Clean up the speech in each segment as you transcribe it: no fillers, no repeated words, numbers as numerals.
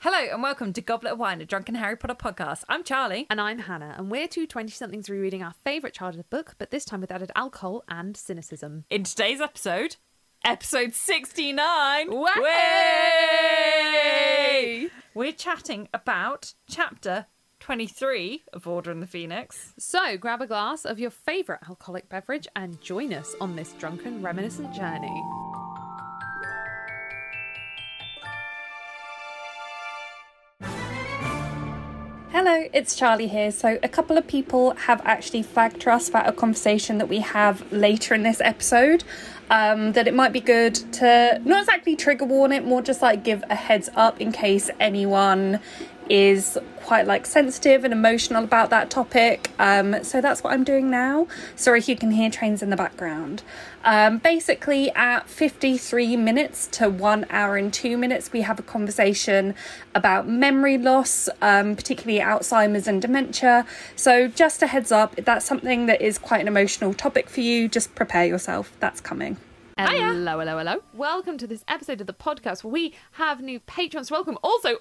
Hello and welcome to Goblet of Wine, a Drunken Harry Potter podcast. I'm Charlie. And I'm Hannah, and we're two 20-somethings rereading our favourite childhood book, but this time with added alcohol and cynicism. In today's episode 69. Way! We're chatting about chapter 23 of Order and the Phoenix. So grab a glass of your favourite alcoholic beverage and join us on this drunken reminiscent journey. Hello, it's Charlie here. So a couple of people have actually flagged to us about a conversation that we have later in this episode, that it might be good to not exactly trigger warn it, more just like give a heads up in case anyone is quite like sensitive and emotional about that topic. So that's what I'm doing now. Sorry if you can hear trains in the background. Basically at 53 minutes to 1 hour and 2 minutes, we have a conversation about memory loss, particularly Alzheimer's and dementia. So just a heads up, if that's something that is quite an emotional topic for you, just prepare yourself. That's coming. Hello. Welcome to this episode of the podcast where we have new patrons. Welcome. Also,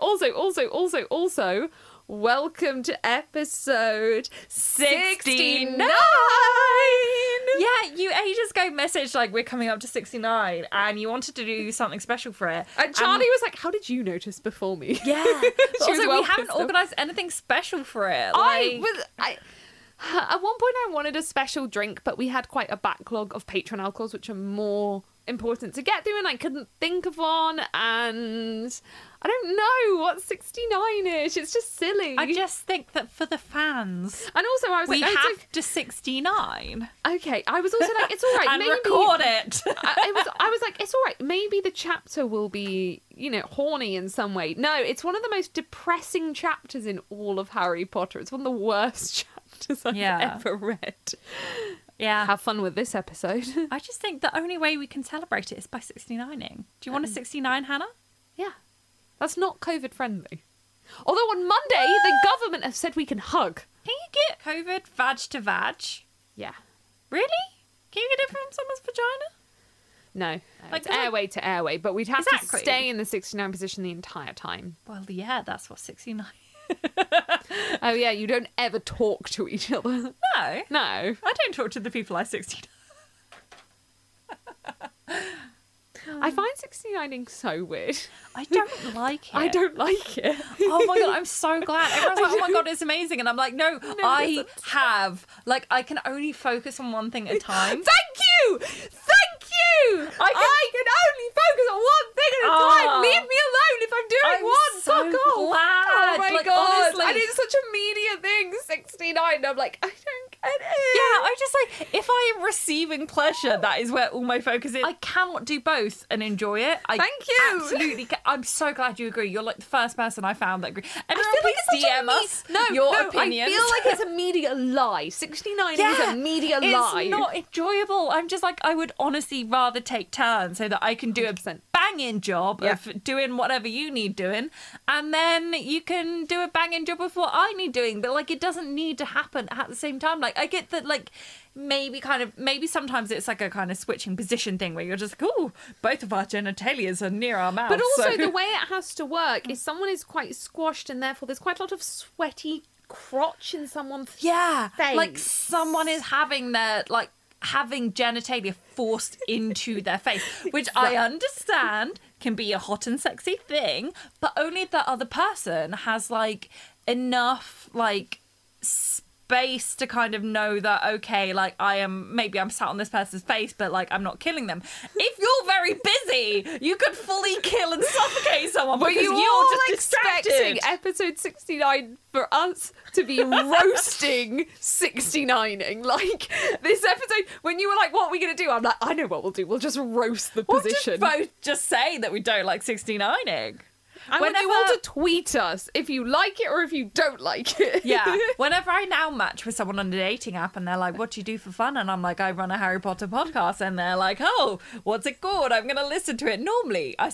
welcome to episode 69. Yeah, you ages ago messaged like we're coming up to 69 and you wanted to do something special for it. And Charlie was like, how did you notice before me? Yeah. She was also, well we haven't pissed off. organised anything special for it. At one point I wanted a special drink, but we had quite a backlog of patron alcohols, which are more important to get through, and I couldn't think of one, and I don't know what's 69-ish. It's just silly. I just think that for the fans, and also I was we like, have to 69. Okay, I was also like, it's all right. And maybe record it. I was like, it's all right. Maybe the chapter will be, horny in some way. No, it's one of the most depressing chapters in all of Harry Potter. It's one of the worst chapters I've ever read. Yeah. Have fun with this episode. I just think the only way we can celebrate it is by 69ing. Do you want a 69, Hannah? Yeah. That's not COVID friendly. Although on Monday, the government have said we can hug. Can you get COVID vag to vag? Yeah. Really? Can you get it from someone's vagina? No. Like, It's airway to airway, but we'd have Exactly. to stay in the 69 position the entire time. Well, yeah, that's what 69. Oh, yeah, you don't ever talk to each other. No. No. I don't talk to the people I 69. I find 69ing so weird. I don't like it. I don't like it. Oh my God, I'm so glad. Everyone's like, oh my God, it's amazing. And I'm like, no, I can only focus on one thing at a time. Thank you! I can only focus on one thing at a time. Leave me alone if I'm doing I'm one. so Fuck off. glad. Oh my Like, God. honestly. And it's such a media thing, 69. And I'm like, I don't get it. Yeah, I'm just like, if I am receiving pleasure, that is where all my focus is. I cannot do both and enjoy it. Thank you. Absolutely. I'm so glad you agree. You're like the first person I found that agree. And I feel like it's such a DM us your opinions. I feel like it's a media lie. 69 is a media lie. It's not enjoyable. I'm just like, I would honestly rather take turns so that I can do 100%. a banging job of doing whatever you need doing, and then you can do a banging job of what I need doing. But like, it doesn't need to happen at the same time. Like, I get that, like, maybe sometimes it's like a kind of switching position thing where you're just like, oh, both of our genitalias are near our mouths. But also so. the way it has to work is someone is quite squashed, and therefore there's quite a lot of sweaty crotch in someone's face. Like someone is having genitalia forced into their face, which I understand can be a hot and sexy thing, but only if the other person has like enough like space to kind of know that, okay, like I'm sat on this person's face, but like I'm not killing them. If you're very busy, you could fully kill and suffocate someone because you're just distracted. Expecting episode 69 for us to be roasting 69ing. Like, this episode, when you were like, what are we going to do? I'm like, I know what we'll do. We'll just roast the position. We'll just say that we don't like 69ing. I want you all to tweet us if you like it or if you don't like it. Yeah. Whenever I now match with someone on a dating app and they're like, what do you do for fun? And I'm like, I run a Harry Potter podcast. And they're like, oh, what's it called? I'm going to listen to it. Normally, I say,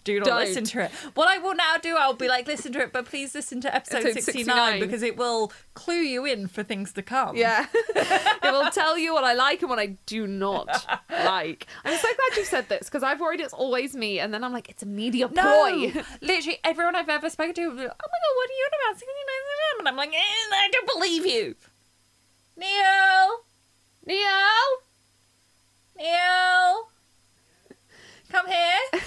Do not Don't. listen to it. What I will now do, I'll be like, listen to it, but please listen to episode Episode 69 because it will clue you in for things to come. Yeah. It will tell you what I like and what I do not like. I'm so glad you said this because I've worried it's always me, and then I'm like, it's a media No, ploy. literally everyone I've ever spoken to will be like, oh my god, what are you on about? 69? And I'm like, I don't believe you. Neil, come here.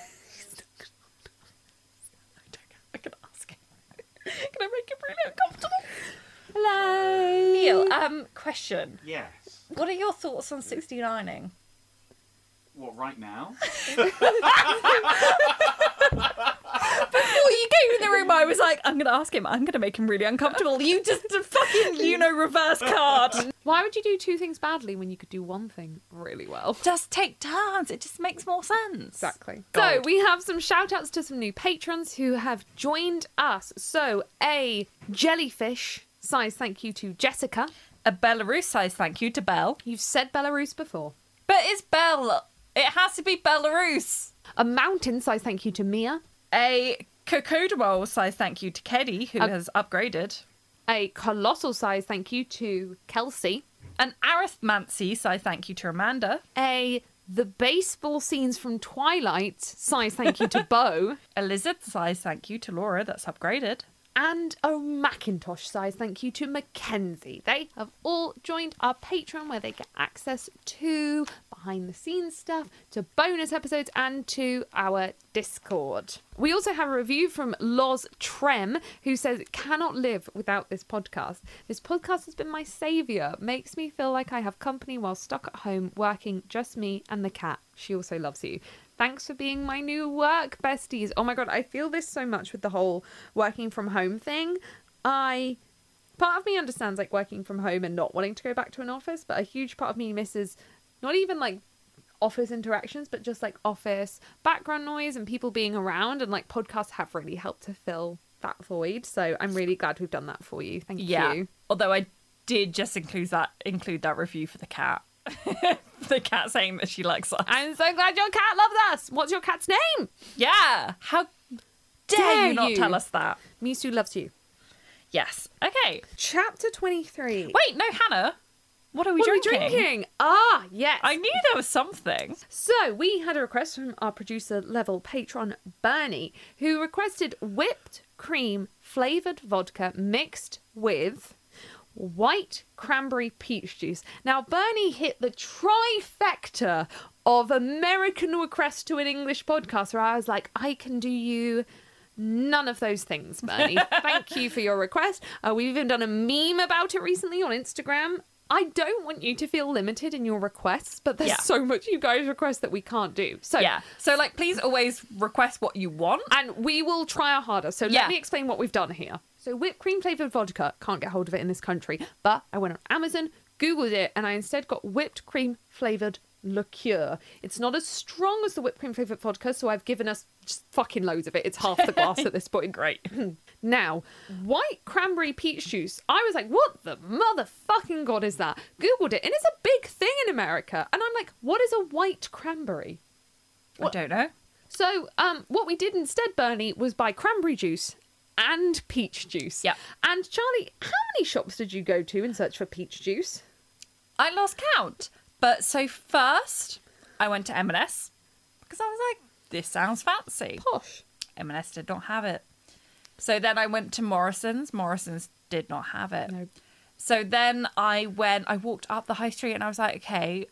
I can ask him. Can I make him really uncomfortable? Hello. Neil, question. Yes. What are your thoughts on 69ing? What, right now? Before you came in the room, I was like, I'm going to ask him. I'm going to make him really uncomfortable. You just a fucking reverse card. Why would you do two things badly when you could do one thing really well? Just take turns. It just makes more sense. Exactly. God. So we have some shout outs to some new patrons who have joined us. So a jellyfish size thank you to Jessica. A Belarus size thank you to Belle. You've said Belarus before. But it's Belle. It has to be Belarus. A mountain size thank you to Mia. A Cocodamol size thank you to Keddy, who has upgraded. A colossal size thank you to Kelsey. An Arithmancy size thank you to Amanda. A the baseball scenes from Twilight size thank you to Bo. A Lizard size thank you to Laura, that's upgraded. And a Macintosh size thank you to Mackenzie. They have all joined our Patreon where they get access to behind the scenes stuff, to bonus episodes, and to our Discord. We also have a review from Loz Trem, who says, cannot live without this podcast. This podcast has been my saviour. Makes me feel like I have company while stuck at home working, just me and the cat. She also loves you. Thanks for being my new work besties. Oh my god, I feel this so much with the whole working from home thing. Part of me understands like working from home and not wanting to go back to an office, but a huge part of me misses not even like office interactions, but just like office background noise and people being around, and like podcasts have really helped to fill that void. So I'm really glad we've done that for you. Thank you. Although I did just include that review for the cat. The cat saying that she likes us. I'm so glad your cat loves us. What's your cat's name? Yeah. How dare you not tell us that? Misu loves you. Yes. Okay. Chapter 23. Wait, no, Hannah. What are we What are we drinking? drinking? Ah, yes. I knew there was something. So we had a request from our producer level patron Bernie, who requested whipped cream flavoured vodka mixed with white cranberry peach juice. Now Bernie hit the trifecta of American request to an English podcast, where I was like, I can do you none of those things, Bernie. Thank you for your request. We've even done a meme about it recently on Instagram. I don't want you to feel limited in your requests, but there's so much you guys request that we can't do. So So like, please always request what you want, and we will try our harder. So let me explain what we've done here. So whipped cream flavoured vodka, can't get hold of it in this country, but I went on Amazon, Googled it, and I instead got whipped cream flavoured liqueur. It's not as strong as the whipped cream flavoured vodka, so I've given us just fucking loads of it. It's half the glass at this point. Great. Now, white cranberry peach juice. I was like, what the motherfucking god is that? Googled it, and it's a big thing in America. And I'm like, what is a white cranberry? I don't know. So, what we did instead, Bernie, was buy cranberry juice and peach juice. Yeah. And Charlie, how many shops did you go to in search for peach juice? I lost count. But so first, I went to M&S because I was like, this sounds fancy. Posh. M&S did not have it. So then I went to Morrison's. Morrison's did not have it. Nope. So then I walked up the high street and I was like, okay,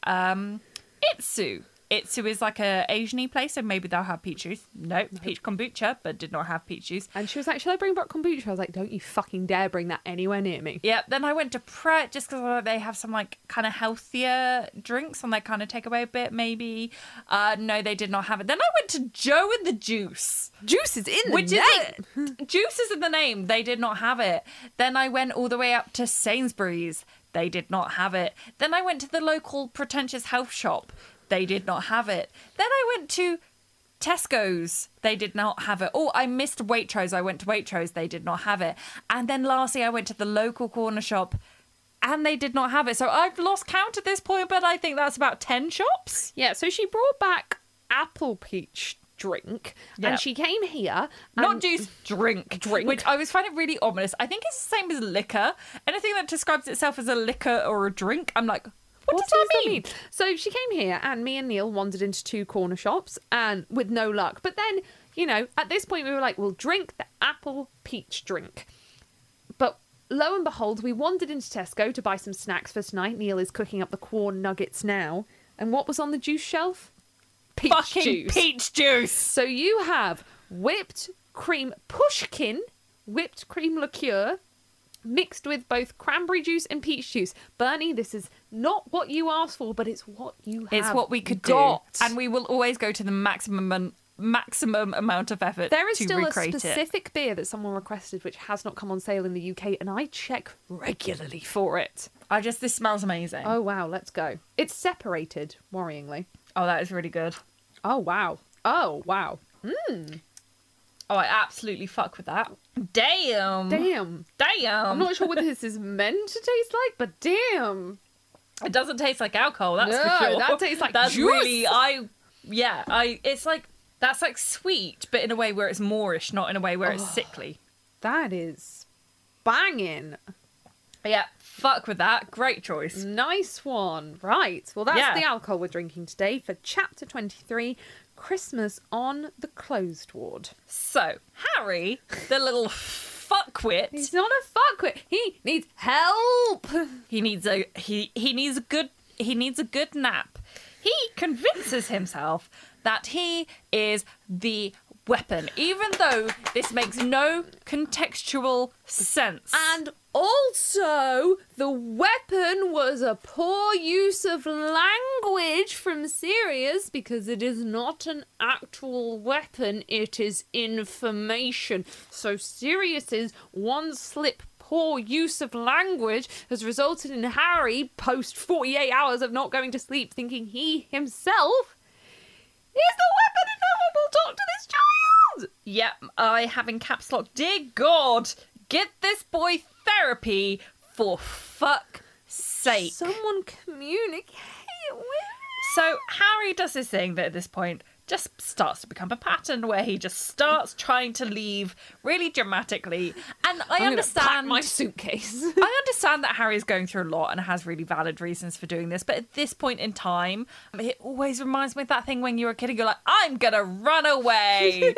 Itsu. Itsu is like a Asian-y place, so maybe they'll have peach juice. Nope, peach kombucha, but did not have peach juice. And she was like, shall I bring back kombucha? I was like, don't you fucking dare bring that anywhere near me. Yeah, then I went to Pret just because they have some like kind of healthier drinks on their kind of takeaway bit, maybe. No, they did not have it. Then I went to Joe and the Juice. Juice is in the Which name. is Juice is in the name. They did not have it. Then I went all the way up to Sainsbury's. They did not have it. Then I went to the local pretentious health shop. They did not have it. Then I went to Tesco's. They did not have it. Oh, I missed Waitrose. I went to Waitrose. They did not have it. And then lastly, I went to the local corner shop and they did not have it. So I've lost count at this point, but I think that's about 10 shops. Yeah, so she brought back apple peach drink, Yeah. and she came here. Not and- juice, drink. Drink. Which I always find it really ominous. I think it's the same as liquor. Anything that describes itself as a liquor or a drink, I'm like, what does that mean? So she came here, and me and Neil wandered into 2 corner shops, and with no luck. But then, you know, at this point we were like, we'll drink the apple peach drink. But lo and behold, we wandered into Tesco to buy some snacks for tonight. Neil is cooking up the corn nuggets now. And what was on the juice shelf? Peach Fucking juice. peach juice. So you have whipped cream pushkin, whipped cream liqueur, mixed with both cranberry juice and peach juice. Bernie, this is not what you asked for, but it's what you have It's what we could got. do. And we will always go to the maximum amount of effort There is to still a recreate it. specific beer that someone requested which has not come on sale in the UK, and I check regularly for it. This smells amazing. Oh, wow, let's go. It's separated, worryingly. Oh, that is really good. Oh, wow. Oh, wow. Oh, I absolutely fuck with that. Damn. Damn. I'm not sure what this is meant to taste like, but damn. It doesn't taste like alcohol, that's No, for sure. that tastes like that's juice. really it's like that's like sweet, but in a way where it's moreish, not in a way where it's sickly. That is banging. Yeah, fuck with that. Great choice. Nice one. Right. Well, that's Yeah. the alcohol we're drinking today for chapter 23, Christmas on the Closed Ward. So, Harry, the little fuckwit, He's not a fuckwit. He needs help. he needs a good nap. He convinces himself that he is the weapon, even though this makes no contextual sense. And also, the weapon was a poor use of language from Sirius because it is not an actual weapon, it is information. So Sirius's one slip poor use of language has resulted in Harry, post 48 hours of not going to sleep, thinking he himself is the weapon and no one will talk to this child. Yep, I have in caps lock, dear God, get this boy therapy for fuck's sake. Someone communicate with So Harry does this thing that at this point just starts to become a pattern where he just starts trying to leave really dramatically. And I I'm gonna pack understand my suitcase. I understand that Harry is going through a lot and has really valid reasons for doing this, but at this point in time, it always reminds me of that thing when you were a kid and you're like, I'm gonna run away.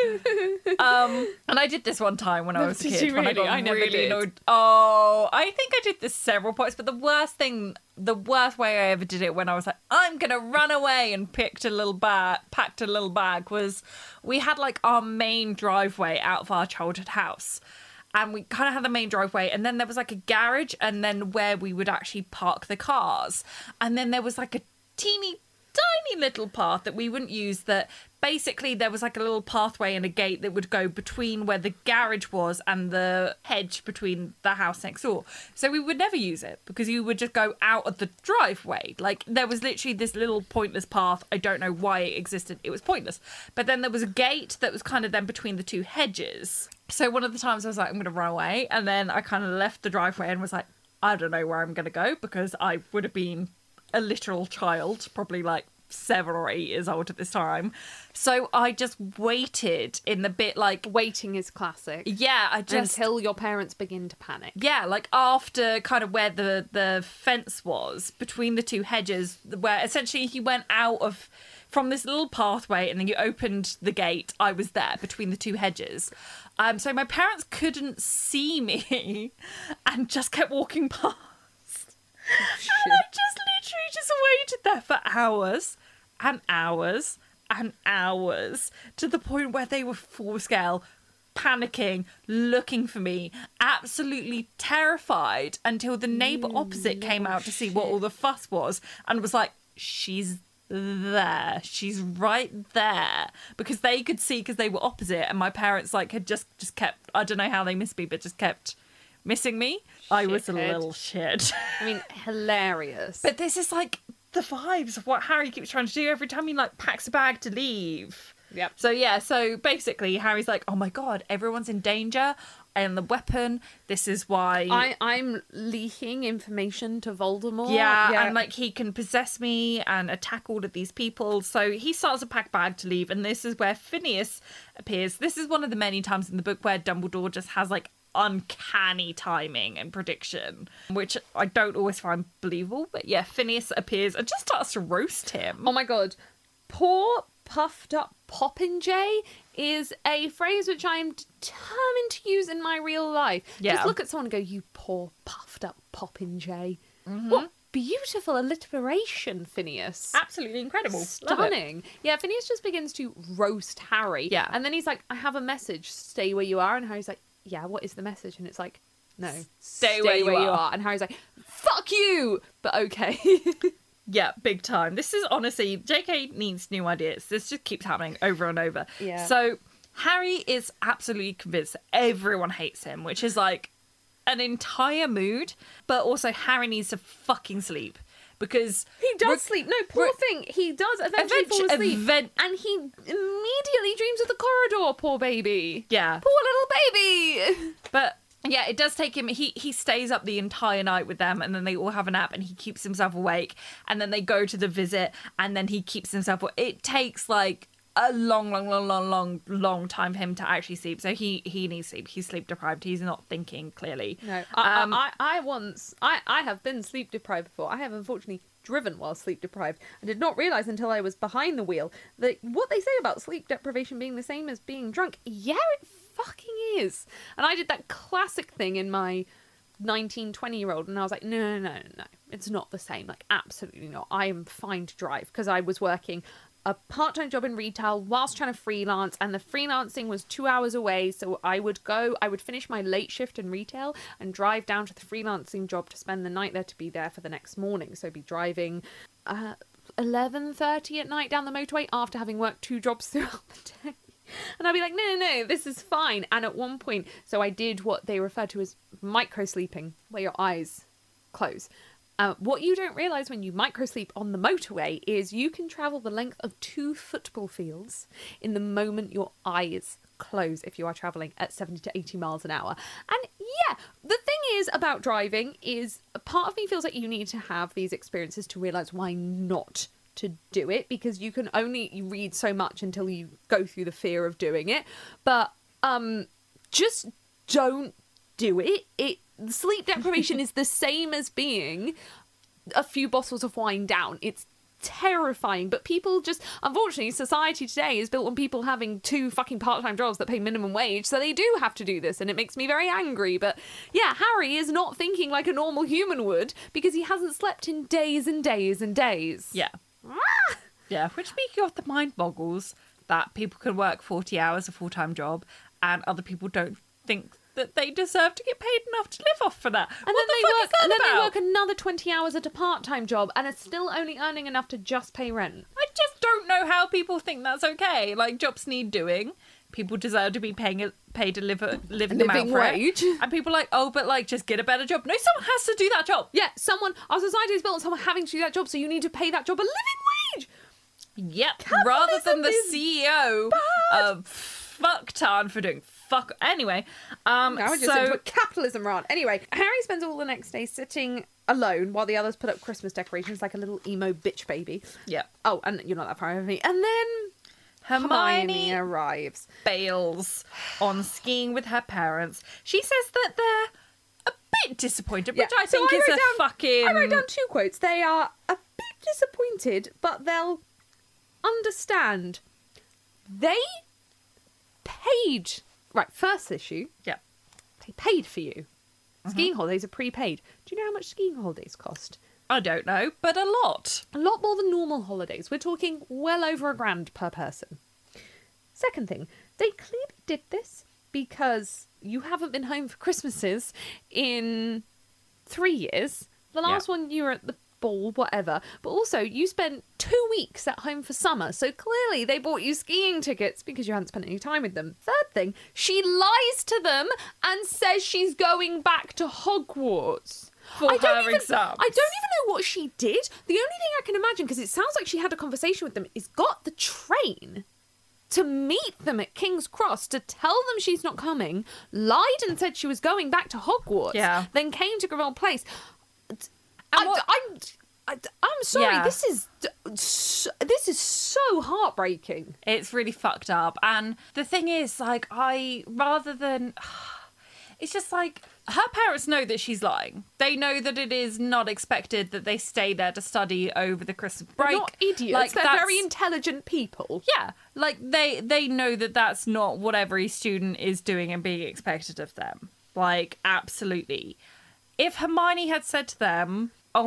And I did this one time when I was a Did kid. you when really? I got I never really did. annoyed. Oh, I think I did this several points, but the worst way I ever did it when I was like, I'm gonna run away and packed a little bag was we had like our main driveway out of our childhood house. And we kind of had the main driveway, and then there was like a garage, and then where we would actually park the cars. And then there was like a teeny tiny little path that we wouldn't use, that basically there was like a little pathway and a gate that would go between where the garage was and the hedge between the house next door. So we would never use it because you would just go out of the driveway. Like there was literally this little pointless path. I don't know why it existed. It was pointless. But then there was a gate that was kind of then between the 2 hedges. So one of the times I was like, I'm going to run away. And then I kind of left the driveway and was like, I don't know where I'm going to go, because I would have been a literal child, probably like 7 or 8 years old at this time. So I just waited in the bit like, Waiting is classic. yeah, I just, Until your parents begin to panic. yeah, like after kind of where the fence was between the 2 hedges, where essentially he went out of from this little pathway and then you opened the gate. I was there between the 2 hedges. So my parents couldn't see me and just kept walking past. And I just literally just waited there for hours and hours and hours, to the point where they were full scale panicking, looking for me, absolutely terrified, until the neighbour opposite came out to see what all the fuss was and was like, she's there, she's right there, because they could see because they were opposite, and my parents like had just kept, I don't know how they missed me, but just kept missing me. I was a Shithead. little shit. I mean, hilarious. But this is like the vibes of what Harry keeps trying to do every time he like packs a bag to leave. Yep. So yeah, so basically Harry's like, oh my god, everyone's in danger, and the weapon, this is why I'm leaking information to Voldemort. yeah, and like he can possess me and attack all of these people. So he starts to pack bag to leave, and this is where Phineas appears. This is one of the many times in the book where Dumbledore just has like uncanny timing and prediction, which I don't always find believable. But yeah, Phineas appears and just starts to roast him. Oh my god. Poor puffed up Popinjay is a phrase which I am determined to use in my real life. Yeah. Just look at someone and go, you poor puffed up Popinjay. What beautiful alliteration, Phineas. Absolutely incredible. Love it. Stunning. Yeah, Phineas just begins to roast Harry. Yeah. And then he's like, I have a message, stay where you are. And Harry's like, yeah, what is the message? And it's like, no, Stay where you are. And Harry's like, fuck you, but okay. Yeah, big time. This is honestly, JK needs new ideas. This just keeps happening over and over. Yeah. So Harry is absolutely convinced that everyone hates him, which is like an entire mood. But also Harry needs to fucking sleep because He does Re- sleep. No, poor re- thing. He does eventually fall asleep. And he immediately dreams of the corridor, poor baby. yeah. Poor little baby. But yeah, it does take him. He stays up the entire night with them, and then they all have a nap, and he keeps himself awake. And then they go to the visit, and then he keeps himself. It takes like a long time for him to actually sleep. So he needs sleep. He's sleep deprived. He's not thinking clearly. No, I have been sleep deprived before. I have unfortunately driven while sleep deprived. I did not realise until I was behind the wheel that what they say about sleep deprivation being the same as being drunk. Yeah, it fucking is. And I did that classic thing in my 19-20-year-old, and I was like, no, it's not the same. Like, absolutely not. I am fine to drive because I was working a part-time job in retail whilst trying to freelance, and the freelancing was 2 hours away, so I would finish my late shift in retail and drive down to the freelancing job to spend the night there to be there for the next morning. So I'd be driving 11:30 at night down the motorway after having worked 2 jobs throughout the day. And I'd be like, no, this is fine. And at one point, so I did what they refer to as micro-sleeping, where your eyes close. What you don't realise when you micro-sleep on the motorway is you can travel the length of 2 football fields in the moment your eyes close if you are travelling at 70 to 80 miles an hour. And yeah, the thing is about driving is a part of me feels like you need to have these experiences to realise why not to do it, because you can only read so much until you go through the fear of doing it. But just don't do it. Sleep deprivation is the same as being a few bottles of wine down. It's terrifying, but people just, unfortunately, society today is built on people having 2 fucking part-time jobs that pay minimum wage, so they do have to do this, and it makes me very angry. But yeah, Harry is not thinking like a normal human would because he hasn't slept in days and days and days. Yeah. Yeah, which speaking of the mind boggles that people can work 40 hours a full-time job and other people don't think that they deserve to get paid enough to live off for that. And What the fuck is that then about? they work another 20 hours at a part-time job and are still only earning enough to just pay rent. I just don't know how people think that's okay. Like, jobs need doing. People deserve to be paid a living amount for wage. it. And people are like, oh, but like, just get a better job. No, someone has to do that job. Yeah, our society is built on someone having to do that job, so you need to pay that job a living wage. Yep. Rather than the is CEO of fucktarn for doing fuck. Anyway, Now we're just into a capitalism rant. Anyway, Harry spends all the next day sitting alone while the others put up Christmas decorations like a little emo bitch baby. Yeah. Oh, and you're not that far over me. And then Hermione arrives. Bails on skiing with her parents. She says that they're a bit disappointed, which I think is fucking... I wrote down 2 quotes. They are a bit disappointed, but they'll understand. They paid... Right, first issue. Yeah. They paid for you. Skiing holidays are prepaid. Do you know how much skiing holidays cost? I don't know, but a lot. A lot more than normal holidays. We're talking well over £1,000 per person. Second thing, they clearly did this because you haven't been home for Christmases in 3 years. The last one you were at the ball, whatever. But also, you spent 2 weeks at home for summer, so clearly they bought you skiing tickets because you hadn't spent any time with them. Third thing, she lies to them and says she's going back to Hogwarts. For her exams. I don't even know what she did. The only thing I can imagine, because it sounds like she had a conversation with them, is got the train to meet them at King's Cross, to tell them she's not coming, lied and said she was going back to Hogwarts, Yeah. then came to Gravel Place. And what- I'm sorry, Yeah. this is so heartbreaking. It's really fucked up. And the thing is, like, it's just like, her parents know that she's lying. They know that it is not expected that they stay there to study over the Christmas break. They're not idiots. Like, They're that's- very intelligent people. Yeah, like they know that that's not what every student is doing and being expected of them. Like, absolutely. If Hermione had said to them, "Oh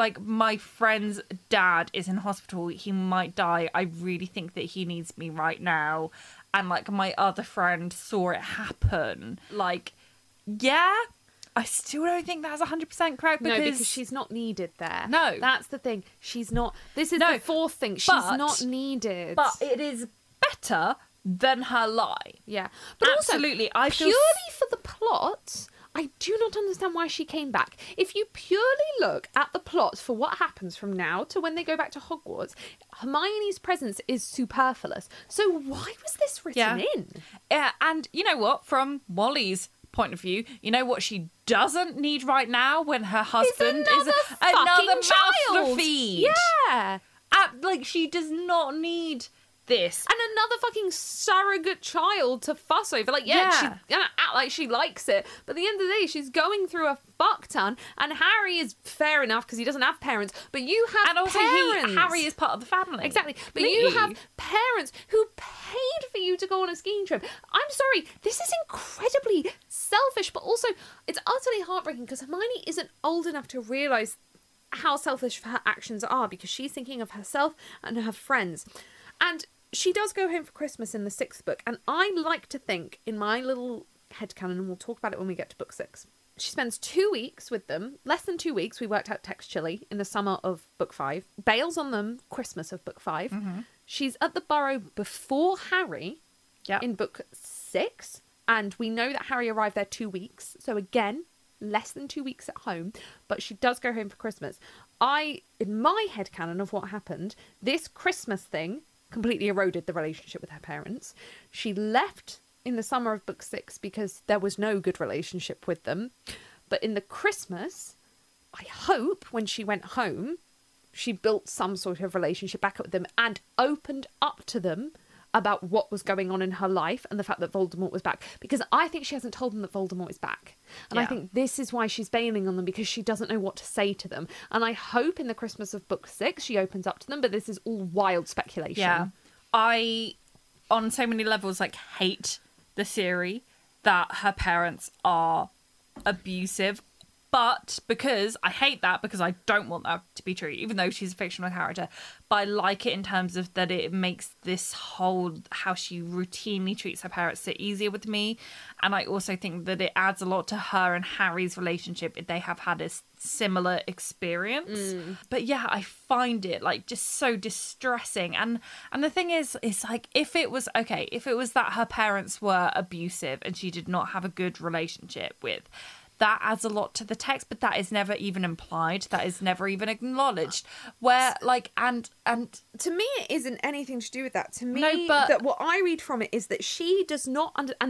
my friend's dad is in hospital. He might die. I really think that he needs me right now," and like my other friend saw it happen, like, yeah, I still don't think that's 100% correct because, No, because she's not needed there. No. That's the thing. She's not. This is No, the fourth thing. She's but- not needed. but it is better than her lie. yeah. But Absolutely, also, I feel purely for the plot, I do not understand why she came back. If you purely look at the plot for what happens from now to when they go back to Hogwarts, Hermione's presence is superfluous. So why was this written Yeah. in? Yeah, and you know what? From Molly's point of view, you know what she doesn't need right now when her husband is another mouth to feed. Yeah. Like, she does not need this. And another fucking surrogate child to fuss over. Like, yeah, Yeah. she's gonna act like she likes it, but at the end of the day, she's going through a fuck ton. And Harry is fair enough because he doesn't have parents, but you have And also, parents. Harry is part of the family. Exactly. But Completely. you have parents who paid for you to go on a skiing trip. I'm sorry, this is incredibly selfish, but also it's utterly heartbreaking because Hermione isn't old enough to realise how selfish her actions are because she's thinking of herself and her friends. And she does go home for Christmas in the 6th book, and I like to think, in my little headcanon, and we'll talk about it when we get to book 6, she spends 2 weeks with them, less than 2 weeks, we worked out textually, in the summer of book 5, bails on them Christmas of book 5. She's at the Burrow before Harry Yep. in book 6, and we know that Harry arrived there 2 weeks, so again, less than 2 weeks at home, but she does go home for Christmas. In my headcanon of what happened, this Christmas thing completely eroded the relationship with her parents. She left in the summer of book 6 because there was no good relationship with them. But in the Christmas, I hope when she went home, she built some sort of relationship back up with them and opened up to them about what was going on in her life and the fact that Voldemort was back. Because I think she hasn't told them that Voldemort is back. And I Yeah. think this is why she's bailing on them, because she doesn't know what to say to them. And I hope in the Christmas of book 6 she opens up to them, but this is all wild speculation. Yeah. I, on so many levels, like, hate the theory that her parents are abusive. But because I hate that, because I don't want that to be true, even though she's a fictional character, but I like it in terms of that it makes this whole, how she routinely treats her parents, sit easier with me. And I also think that it adds a lot to her and Harry's relationship if they have had a similar experience. But yeah, I find it like just so distressing. And the thing is, it's like, if it was that her parents were abusive and she did not have a good relationship with, that adds a lot to the text, but that is never even implied. That is never even acknowledged. Where, like, and To me, it isn't anything to do with that. To me, No, but- that what I read from it is that she does not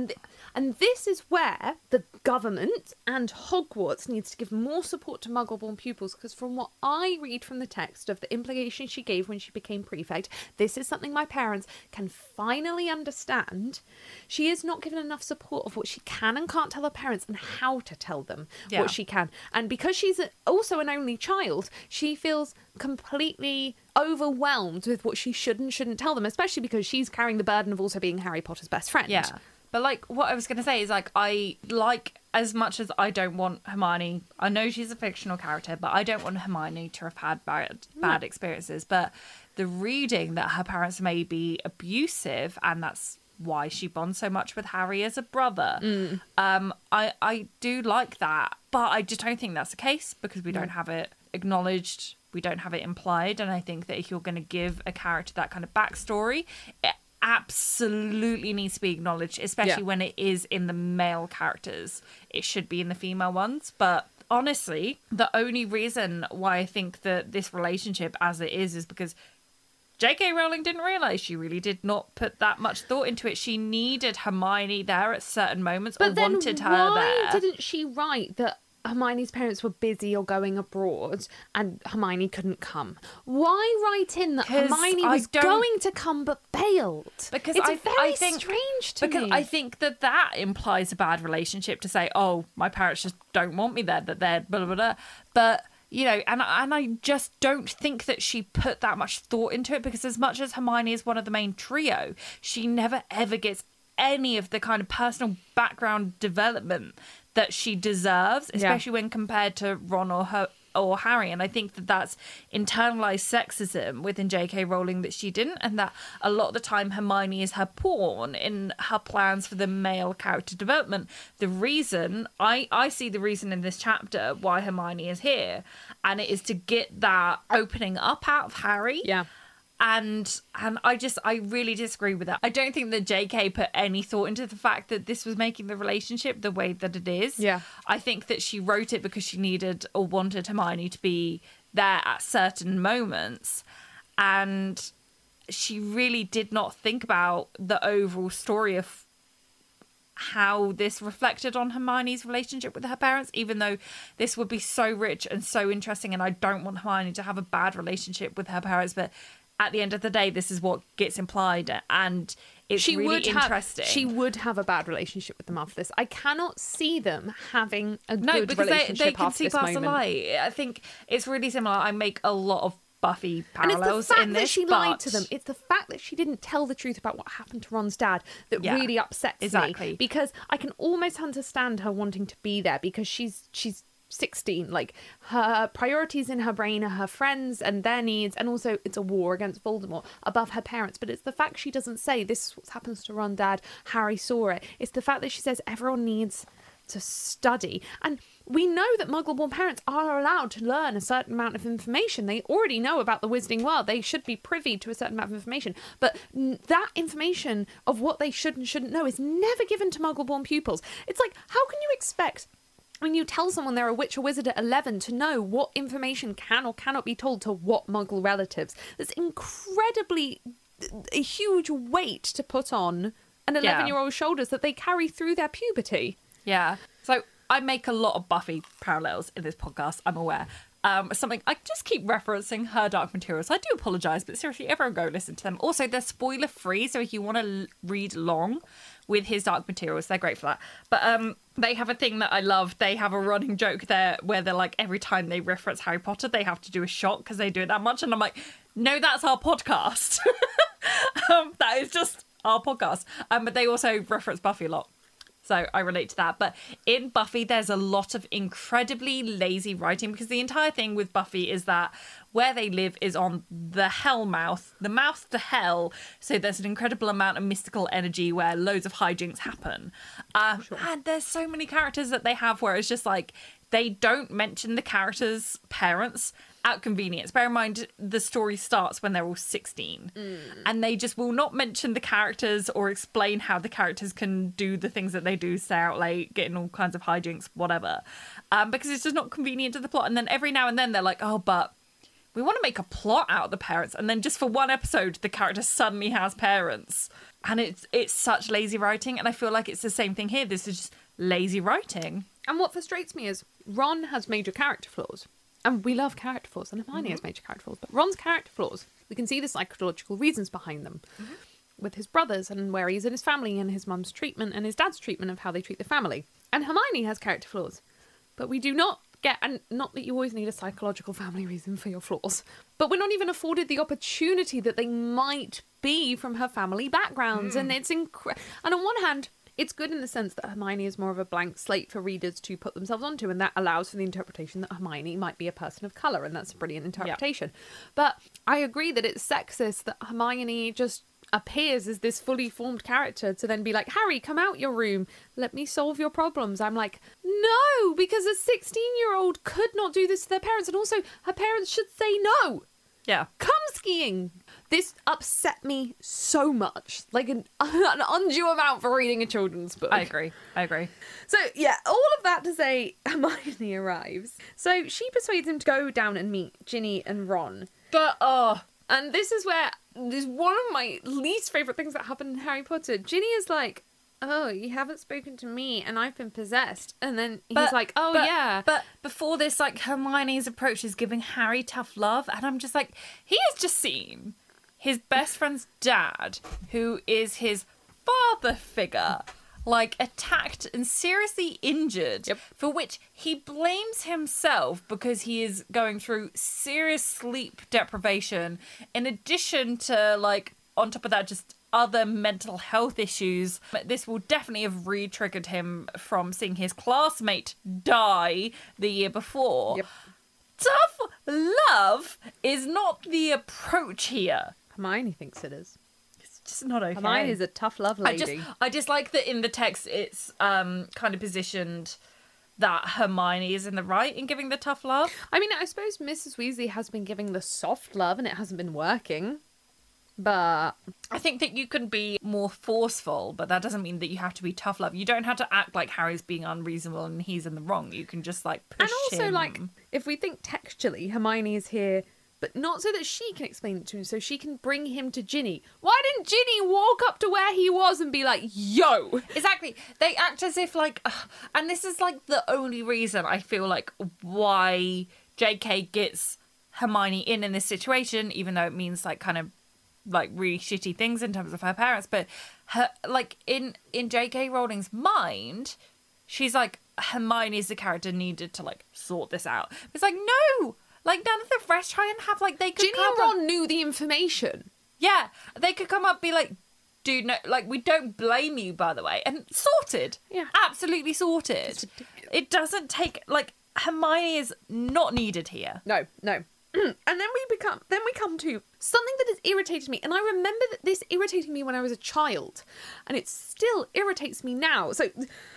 and this is where the government and Hogwarts needs to give more support to Muggle-born pupils, because from what I read from the text of the implication she gave when she became prefect, this is something my parents can finally understand. She is not given enough support of what she can and can't tell her parents and how to tell them Yeah. what she can. And because she's also an only child, she feels completely overwhelmed with what she should and shouldn't tell them, especially because she's carrying the burden of also being Harry Potter's best friend. yeah. But like, what I was going to say is, like, I like, as much as I don't want Hermione, I know she's a fictional character, but I don't want Hermione to have had bad experiences. But the reading that her parents may be abusive, and that's why she bonds so much with Harry as a brother. I do like that, but I just don't think that's the case, because we don't have it acknowledged, we don't have it implied. And I think that if you're going to give a character that kind of backstory, it absolutely needs to be acknowledged, especially when it is in the male characters. It should be in the female ones. But honestly, the only reason why I think that this relationship as it is because J.K. Rowling didn't realise. She really did not put that much thought into it. She needed Hermione there at certain moments, or But then wanted her why there. didn't she write that Hermione's parents were busy or going abroad and Hermione couldn't come? Why write in that 'Cause Hermione I was don't- going to come but bailed? Because it's I very think strange to because me. I think that implies a bad relationship to say, oh, my parents just don't want me there, that they're blah blah blah. But and I just don't think that she put that much thought into it, because as much as Hermione is one of the main trio, she never ever gets any of the kind of personal background development that she deserves, especially when compared to Ron or Harry. And I think that that's internalized sexism within J.K. Rowling that she didn't, and that a lot of the time Hermione is her pawn in her plans for the male character development. The reason I see the reason in this chapter why Hermione is here, and it is to get that opening up out of Harry. Yeah. And I really disagree with that. I don't think that JK put any thought into the fact that this was making the relationship the way that it is. Yeah. I think that she wrote it because she needed or wanted Hermione to be there at certain moments. And she really did not think about the overall story of how this reflected on Hermione's relationship with her parents, even though this would be so rich and so interesting. And I don't want Hermione to have a bad relationship with her parents, but at the end of the day, this is what gets implied, and it's really interesting. She would have a bad relationship with them after this. I cannot see them having a No, good because relationship they can after see this past the moment. lie. I think it's really similar. I make a lot of Buffy And it's parallels the fact in that this, she but lied to them. It's the fact that she didn't tell the truth about what happened to Ron's dad that Yeah, really upsets exactly. me. Because I can almost understand her wanting to be there, because she's 16. Like, her priorities in her brain are her friends and their needs, and also it's a war against Voldemort above her parents. But it's the fact she doesn't say, this is what happens to Ron, Dad, Harry saw it. It's the fact that she says everyone needs to study. And we know that Muggle-born parents are allowed to learn a certain amount of information. They already know about the Wizarding World. They should be privy to a certain amount of information. But that information of what they should and shouldn't know is never given to Muggle-born pupils. It's like, how can you expect, when you tell someone they're a witch or wizard at 11, to know what information can or cannot be told to what Muggle relatives? That's incredibly a huge weight to put on an 11-year-old's shoulders that they carry through their puberty. Yeah. So I make a lot of Buffy parallels in this podcast, I'm aware. Something I just keep referencing her Dark Materials. I do apologise, but seriously, everyone go listen to them. Also, they're spoiler free, so if you want to read along with his Dark Materials, they're great for that. But they have a thing that I love. They have a running joke there where they're like, every time they reference Harry Potter, they have to do a shot because they do it that much. And I'm like, no, that's our podcast. That is just our podcast. But they also reference Buffy a lot. So I relate to that. But in Buffy, there's a lot of incredibly lazy writing, because the entire thing with Buffy is that where they live is on the hell mouth, the mouth to hell. So there's an incredible amount of mystical energy where loads of hijinks happen. And there's so many characters that they have where it's just like, they don't mention the characters' parents at convenience. Bear in mind, the story starts when they're all 16. And they just will not mention the characters or explain how the characters can do the things that they do, stay out late, get in all kinds of hijinks, whatever. Because it's just not convenient to the plot. And then every now and then they're like, oh, but we want to make a plot out of the parents. And then just for one episode, the character suddenly has parents. And it's such lazy writing. And I feel like it's the same thing here. This is just lazy writing. And what frustrates me is Ron has major character flaws. And we love character flaws, and Hermione has major character flaws. But Ron's character flaws, we can see the psychological reasons behind them. With his brothers and where he's in his family and his mum's treatment and his dad's treatment of how they treat the family. And Hermione has character flaws. But we do not get, and not that you always need a psychological family reason for your flaws, but we're not even afforded the opportunity that they might be from her family backgrounds. And it's and on one hand, it's good in the sense that Hermione is more of a blank slate for readers to put themselves onto, and that allows for the interpretation that Hermione might be a person of colour, and that's a brilliant interpretation. But I agree that it's sexist that Hermione just appears as this fully formed character to then be like, Harry, come out your room, let me solve your problems. I'm like, no, because a 16-year-old could not do this to their parents, and also her parents should say no. Yeah. Come skiing. This upset me so much. Like an undue amount for reading a children's book. I agree. So, yeah, all of that to say, Hermione arrives. So she persuades him to go down and meet Ginny and Ron. But, And this is where there's one of my least favourite things that happen in Harry Potter. Ginny is like, oh, you haven't spoken to me and I've been possessed. And then he's like, oh, yeah. But before this, like, Hermione's approach is giving Harry tough love. And I'm just like, he has just seen his best friend's dad, who is his father figure, like, attacked and seriously injured, for which he blames himself because he is going through serious sleep deprivation, in addition to, like, on top of that, just other mental health issues. This will definitely have re-triggered him from seeing his classmate die the year before. Tough love is not the approach here. Hermione thinks it is. It's just not okay. Hermione is a tough love lady. I just like that in the text it's kind of positioned that Hermione is in the right in giving the tough love. I mean, I suppose Mrs. Weasley has been giving the soft love and it hasn't been working. But I think that you can be more forceful, but that doesn't mean that you have to be tough love. You don't have to act like Harry's being unreasonable and he's in the wrong. You can just, like, push him. And also, like, if we think textually, Hermione is here, but not so that she can explain it to him, so she can bring him to Ginny. Why didn't Ginny walk up to where he was and be like, yo? Exactly. They act as if, like, and this is, like, the only reason I feel like why JK gets Hermione in this situation, even though it means, like, kind of, like, really shitty things in terms of her parents, but her, like, in J.K. Rowling's mind, she's like, Hermione's the character needed to, like, sort this out. It's like, no! Like, none of the rest try and have, like, they could Ginny and Ron knew the information. Yeah, they could come up and be like, dude, no, like, we don't blame you, by the way, and sorted. Yeah. Absolutely sorted. It doesn't take, like, Hermione is not needed here. No. And then we come to something that has irritated me, and I remember that this irritating me when I was a child, and it still irritates me now. So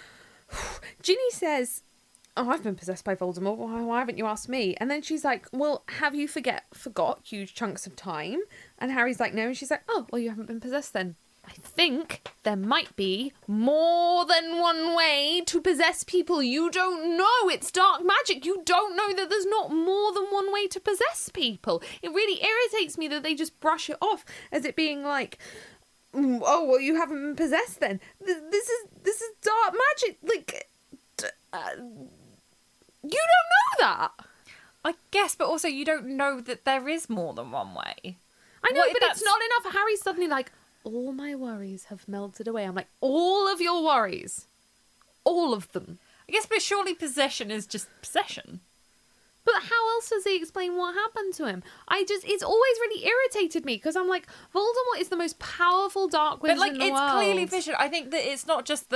Ginny says, oh, I've been possessed by Voldemort, why haven't you asked me? And then she's like, well, have you forgot huge chunks of time? And Harry's like, no. And she's like, oh, well, you haven't been possessed then. I think there might be more than one way to possess people. You don't know. It's dark magic. You don't know that there's not more than one way to possess people. It really irritates me that they just brush it off as it being like, oh, well, you haven't been possessed then. This is dark magic. Like, you don't know that. I guess, but also you don't know that there is more than one way. I know, but it's not enough. Harry's suddenly like, all my worries have melted away. I'm like, all of your worries? All of them? I guess, but surely possession is just possession. But how else does he explain what happened to him? It's always really irritated me because I'm like, Voldemort is the most powerful dark wizard in the world. But, like, it's clearly vision. I think that it's not just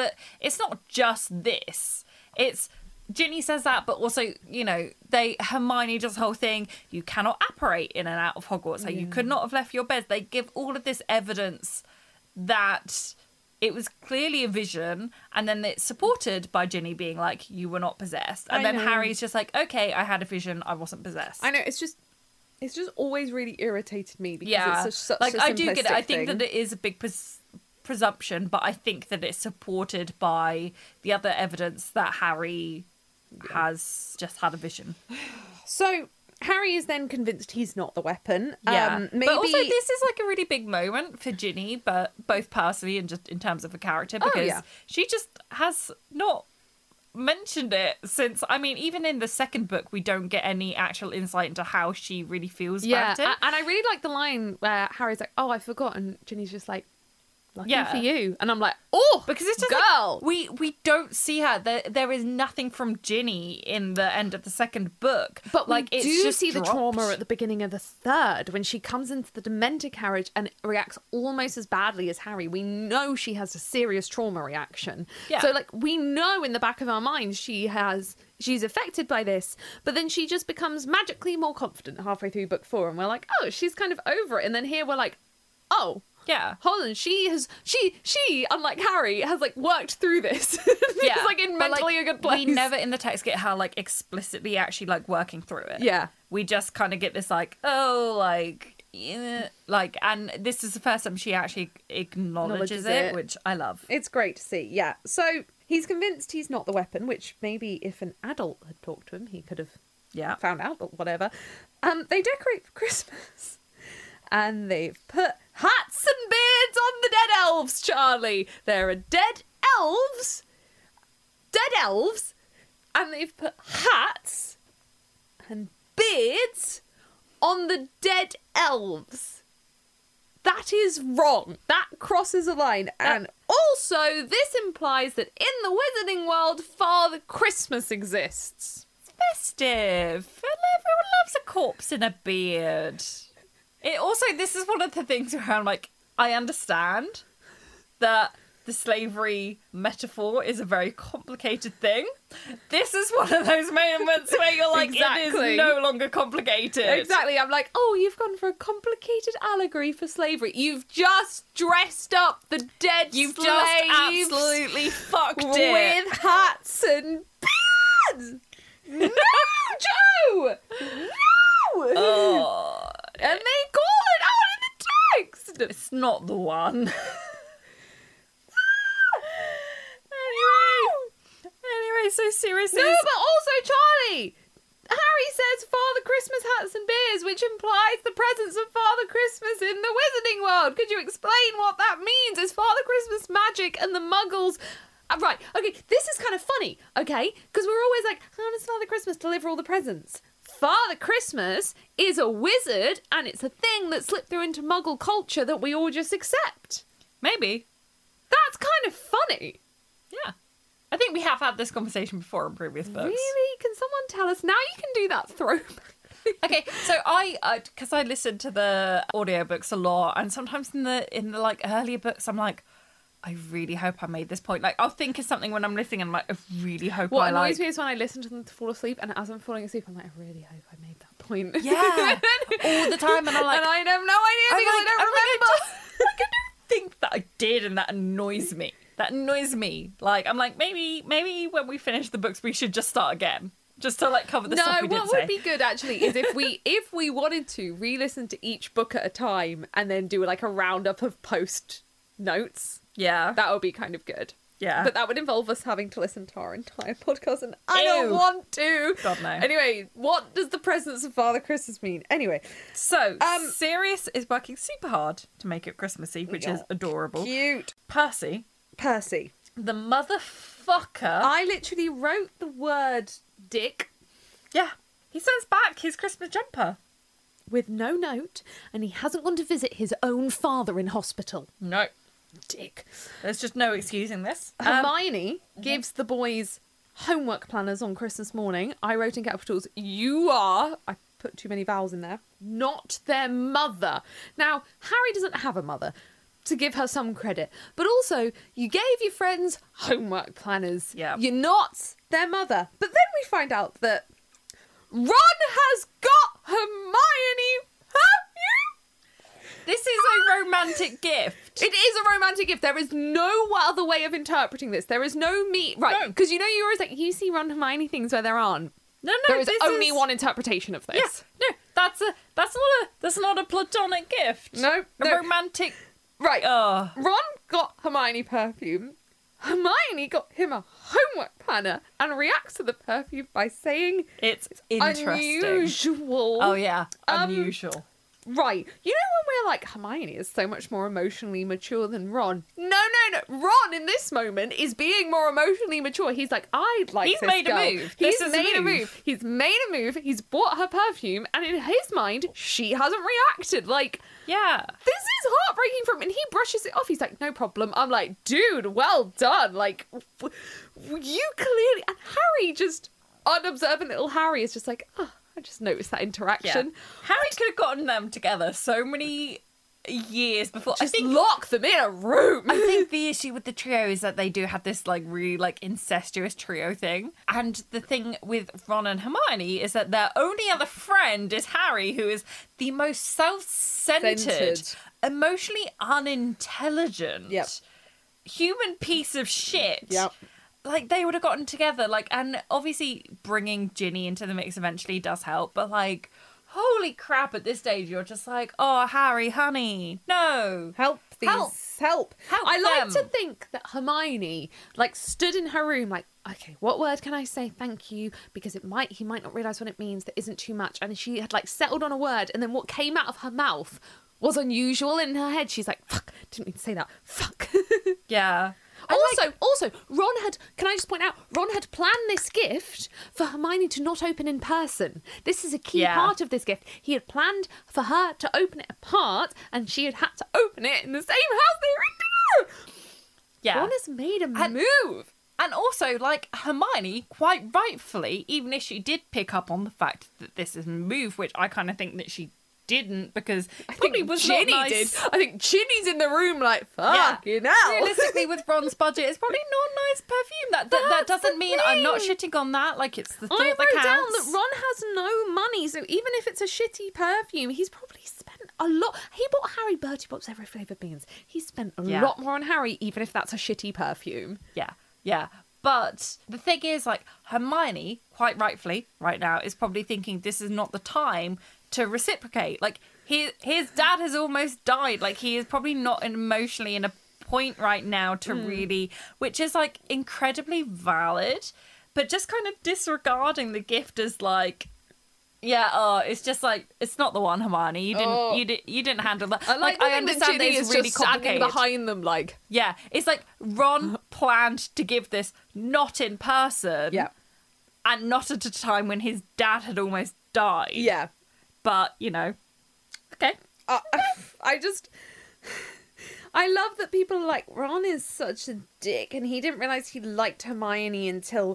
this. It's, Ginny says that, but also, you know, Hermione does the whole thing. You cannot apparate in and out of Hogwarts. Like, you could not have left your bed. They give all of this evidence that it was clearly a vision, and then it's supported by Ginny being like, you were not possessed. And then Harry's just like, okay, I had a vision, I wasn't possessed. I know, it's just always really irritated me because it's such like, a simplistic I do get it. I think thing. that it is a big presumption, but I think that it's supported by the other evidence that Harry has just had a vision. So Harry is then convinced he's not the weapon. Yeah, maybe... but also this is like a really big moment for Ginny, but both personally and just in terms of a character, because she just has not mentioned it since. I mean, even in the second book, we don't get any actual insight into how she really feels about it. And I really like the line where Harry's like, "Oh, I forgot," and Ginny's just like, lucky for you. And I'm like, oh, because it's just girl. Like, we don't see her. There is nothing from Ginny in the end of the second book. But like, we it's do just see dropped. the trauma at the beginning of the third when she comes into the Dementor carriage and reacts almost as badly as Harry. We know she has a serious trauma reaction. Yeah. So, like, we know in the back of our minds she's affected by this, but then she just becomes magically more confident halfway through book 4, and we're like, oh, she's kind of over it. And then here we're like, oh, yeah, hold on, she unlike Harry has like worked through this. Yeah, it's like in mentally a good place. We never in the text get her like explicitly actually like working through it. Yeah, we just kind of get this like, oh, like, yeah, like, and this is the first time she actually acknowledges it, which I love. It's great to see. Yeah, so he's convinced he's not the weapon, which maybe if an adult had talked to him, he could have found out, but whatever. They decorate for Christmas. and they've put hats and beards on the dead elves, Charlie. There are dead elves, and they've put hats and beards on the dead elves. That is wrong. That crosses a line. And also, this implies that in the wizarding world, Father Christmas exists. Festive. Everyone loves a corpse in a beard. It also, this is one of the things where I'm like, I understand that the slavery metaphor is a very complicated thing. This is one of those moments where you're like, it Exactly. is no longer complicated. Exactly. I'm like, oh, you've gone for a complicated allegory for slavery. You've just dressed up the dead You've slaves just absolutely fucked it. with hats and beards. No, Joe! No! Oh, And they call it out in the text. it's not the one. Anyway, so seriously. No, but also, Charlie, Harry says Father Christmas hats and beers, which implies the presence of Father Christmas in the wizarding world. Could you explain what that means? Is Father Christmas magic and the muggles... right, okay, this is kind of funny, okay? Because we're always like, how does Father Christmas deliver all the presents? Father Christmas is a wizard, and it's a thing that slipped through into muggle culture that we all just accept. Maybe. That's kind of funny. Yeah. I think we have had this conversation before in previous books. Really? Can someone tell us? Now you can do that throwback. Okay, so because I listen to the audiobooks a lot, and sometimes in the like earlier books, I'm like, I really hope I made this point. Like, I'll think of something when I'm listening, and I'm like, I really hope What I annoys like. me is when I listen to them to fall asleep, and as I'm falling asleep, I'm like, I really hope I made that point. Yeah, all the time, and I'm like, and I have no idea I'm because like- I don't I'm like, remember. I don't think that I did, and that annoys me. That annoys me. Like, I'm like, maybe when we finish the books, we should just start again, just to like cover the No, stuff we did what say. would be good actually is if we wanted to re-listen to each book at a time and then do like a roundup of post notes. Yeah, That would be kind of good. yeah. But that would involve us having to listen to our entire podcast, and I don't Ew. want to. God, no. Anyway, what does the presence of Father Christmas mean? Anyway, So, Sirius is working super hard to make it Christmassy, which is adorable. cute. Percy, Percy. the motherfucker. I literally wrote the word dick Yeah, he sends back his Christmas jumper. with no note, and he hasn't gone to visit his own father in hospital. No, Dick. there's just no excusing this. Hermione gives the boys homework planners on Christmas morning. I wrote in capitals, you are, I put too many vowels in there, not their mother. Now, Harry doesn't have a mother, to give her some credit. But also, you gave your friends homework planners. Yeah. You're not their mother. But then we find out that Ron has got Hermione perfume. This is a romantic gift. It is a romantic gift. There is no other way of interpreting this. There is no me... Right, No. because you know you're always like, you see Ron Hermione things where there aren't. No, There is this only is... one interpretation of Yeah, this. no, that's not a platonic gift. No, a no. romantic. Right. Oh, Ron got Hermione perfume. Hermione got him a homework planner and reacts to the perfume by saying it's interesting. unusual. Oh yeah, Um, unusual. Right. You know when we're like, Hermione is so much more emotionally mature than Ron. No. Ron in this moment is being more emotionally mature. He's like, I'd like He's this made a girl. move. He's This is a made a move. move. He's made a move. He's bought her perfume, and in his mind, she hasn't reacted. Like, Yeah. this is heartbreaking for him, and he brushes it off. He's like, no problem. I'm like, dude, well done. Like, you clearly... And Harry just, unobservant little Harry is just like, oh, I just noticed that Yeah. interaction. Harry could have gotten them together so many years before. Just lock them in a room. I think the issue with the trio is that they do have this like really like incestuous trio thing. And the thing with Ron and Hermione is that their only other friend is Harry, who is the most self-centered, Centered. emotionally unintelligent, Yep. human piece of shit. Yep. Like they would have gotten together, like, and obviously bringing Ginny into the mix eventually does help, but like, holy crap, at this stage you're just like, oh, Harry, honey, no. Help these. Help. Help. Help I like them. to think that Hermione, like, stood in her room, like, okay, what word can I say thank you? Because he might not realise what it means. That isn't too much. And she had, like, settled on a word. And then what came out of her mouth was unusual. In her head, she's like, fuck, didn't mean to say that. Fuck. Yeah. Also, Ron had, can I just point out, Ron had planned this gift for Hermione to not open in person. This is a key part of this gift. He had planned for her to open it apart, and she had to open it in the same house they were in together. Yeah. Ron has made a move. And also, like, Hermione, quite rightfully, even if she did pick up on the fact that this is a move, which I kind of think that she didn't, because I probably think was Ginny not nice. did. I think Ginny's in the room like, fucking hell. Realistically, with Ron's budget, it's probably not nice perfume. That doesn't mean I'm not shitting on that. Like, it's the thought I that wrote counts. down that Ron has no money, so even if it's a shitty perfume, he's probably spent a lot. He bought Harry Bertie Bott's every flavoured beans. He spent a lot more on Harry, even if that's a shitty perfume. Yeah. But the thing is, like, Hermione, quite rightfully, right now, is probably thinking this is not the time to reciprocate. Like, his dad has almost died. Like, he is probably not emotionally in a point right now to really, which is, like, incredibly valid, but just kind of disregarding the gift as, like, it's just like, it's not the one, Hermione. You didn't handle that. I understand that it's really complicated. Behind them, like, Yeah, it's like Ron planned to give this not in person, and not at a time when his dad had almost died. yeah. But okay. I love that people are like, Ron is such a dick, and he didn't realise he liked Hermione until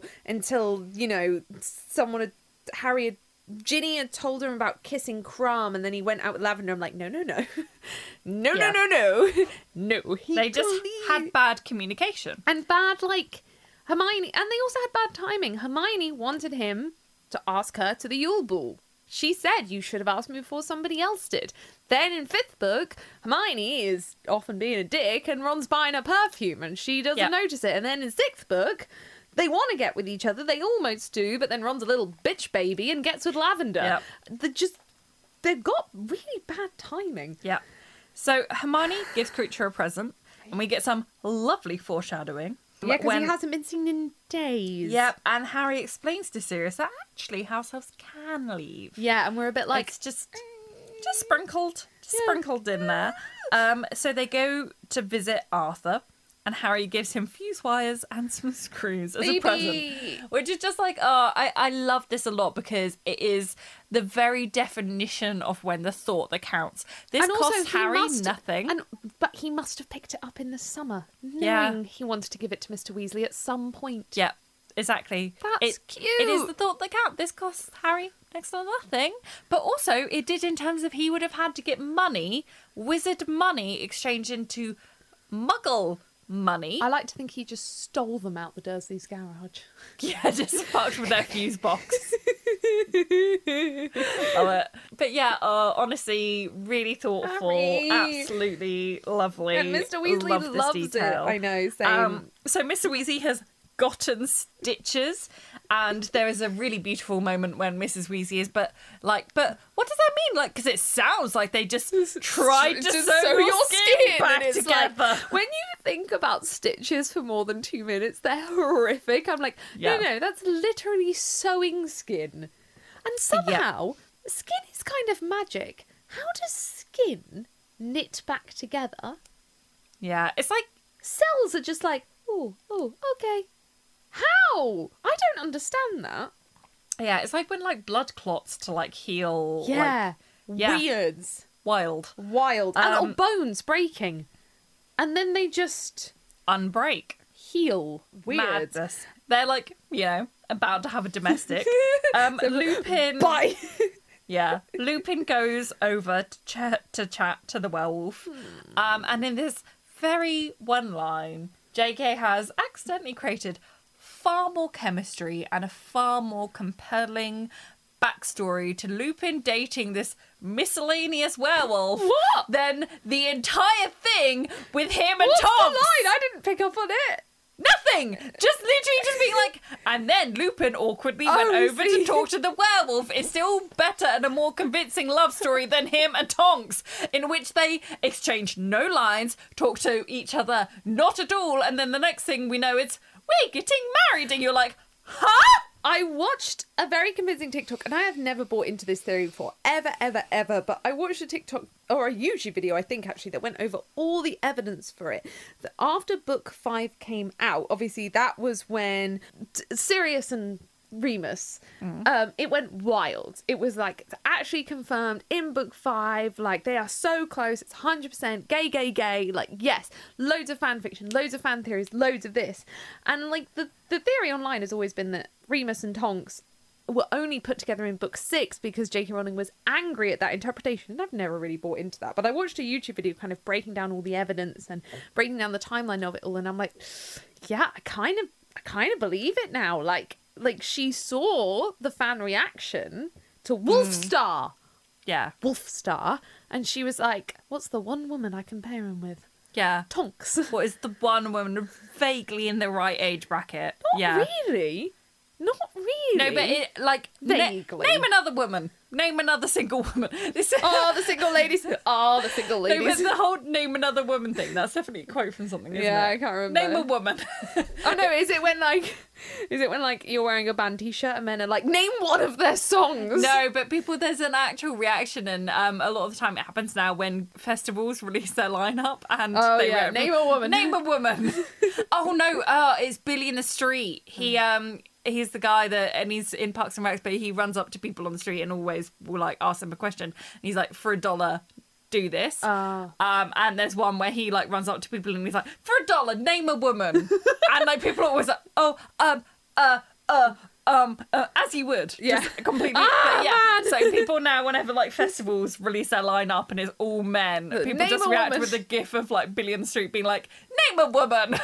Ginny had told him about kissing Crum, and then he went out with Lavender. I'm like, no. No. They just had bad communication. And bad, like, Hermione, and they also had bad timing. Hermione wanted him to ask her to the Yule Ball. She said, you should have asked me before somebody else did. Then in 5th book, Hermione is often being a dick and Ron's buying her perfume and she doesn't notice it. And then in 6th book, they want to get with each other. They almost do, but then Ron's a little bitch baby and gets with Lavender. They've got really bad timing. Yeah. So Hermione gives Kreacher a present and we get some lovely foreshadowing. Yeah, because he hasn't been seen in days. Yep, and Harry explains to Sirius that actually house elves can leave. Yeah, and we're a bit like... It's just sprinkled in there. So they go to visit Arthur, and Harry gives him fuse wires and some screws as a present. Which is just like, I love this a lot because it is the very definition of when the thought that counts. This and costs also, Harry nothing. But he must have picked it up in the summer, knowing he wanted to give it to Mr. Weasley at some point. Yeah, exactly. That's cute. It is the thought that counts. This costs Harry next to nothing. But also, it did in terms of he would have had to get money, wizard money, exchanged into muggle money. I like to think he just stole them out the Dursley's garage. Yeah, just fucked with their fuse box. Love it. But yeah, honestly, really thoughtful, Harry. absolutely lovely. And Mr. Weasley Love this loves detail. it. I know, same. So Mr. Weasley has gotten stitches, and there is a really beautiful moment when Mrs. Weasley is, but what does that mean? Like, because it sounds like they just tried to sew your skin back and it's together. Like, when you think about stitches for more than 2 minutes, they're horrific. I'm like, no, that's literally sewing skin. And somehow, skin is kind of magic. How does skin knit back together? Yeah, it's like cells are just like, oh, okay. How? I don't understand that. Yeah, it's like when like blood clots to like heal. Yeah. Yeah. Weirds. Wild. And bones breaking. And then they just unbreak. Heal. Weird. Madness. They're like, about to have a domestic. Lupin. Bye. Yeah. Lupin goes over to chat to the werewolf. And in this very one line, JK has accidentally created far more chemistry and a far more compelling backstory to Lupin dating this miscellaneous werewolf than the entire thing with him and What's Tom. the line? I didn't pick up on it. Nothing! Just literally just being like, and then Lupin awkwardly went over to talk to the werewolf. It's still better and a more convincing love story than him and Tonks, in which they exchange no lines, talk to each other not at all, and then the next thing we know it's, we're getting married, and you're like, huh? I watched a very convincing TikTok, and I have never bought into this theory before, ever, but I watched a TikTok, or a YouTube video, I think, actually, that went over all the evidence for it. That after book 5 came out, obviously that was when Sirius and Remus, it went wild. It was like, it's actually confirmed in book 5, like, they are so close, it's 100% gay, like, yes, loads of fan fiction, loads of fan theories, loads of this. And, like, the theory online has always been that Remus and Tonks were only put together in book 6 because J.K. Rowling was angry at that interpretation, and I've never really bought into that. But I watched a YouTube video kind of breaking down all the evidence and breaking down the timeline of it all, and I'm like, yeah, I kind of believe it now. Like she saw the fan reaction to Wolfstar. Yeah. Wolfstar. And she was like, what's the one woman I compare him with? Yeah. Tonks. What is the one woman vaguely in the right age bracket? Not really. Not really. No, but it, like, vaguely. Name another woman. Name another single woman. This Oh, the single ladies. Oh, the single No, but ladies. the whole name another woman thing, that's definitely a quote from something, isn't it? Yeah, I can't remember. Name a woman. Oh no, is it when like you're wearing a band t-shirt and men are like, name one of their songs? No, but there's an actual reaction, and a lot of the time it happens now when festivals release their lineup and name a woman. Name a woman. Oh no, it's Billy in the Street. He's the guy and he's in Parks and Recs, but he runs up to people on the street and always will like ask them a question. And he's like, for $1, do this. And there's one where he like runs up to people and he's like, for $1, name a woman. And like people are always like, as you would. Yeah. Just completely. But yeah. Man. So people now, whenever like festivals release their lineup and it's all men, people Name just a react woman. with a gif of like Billy on the Street being like, name a woman.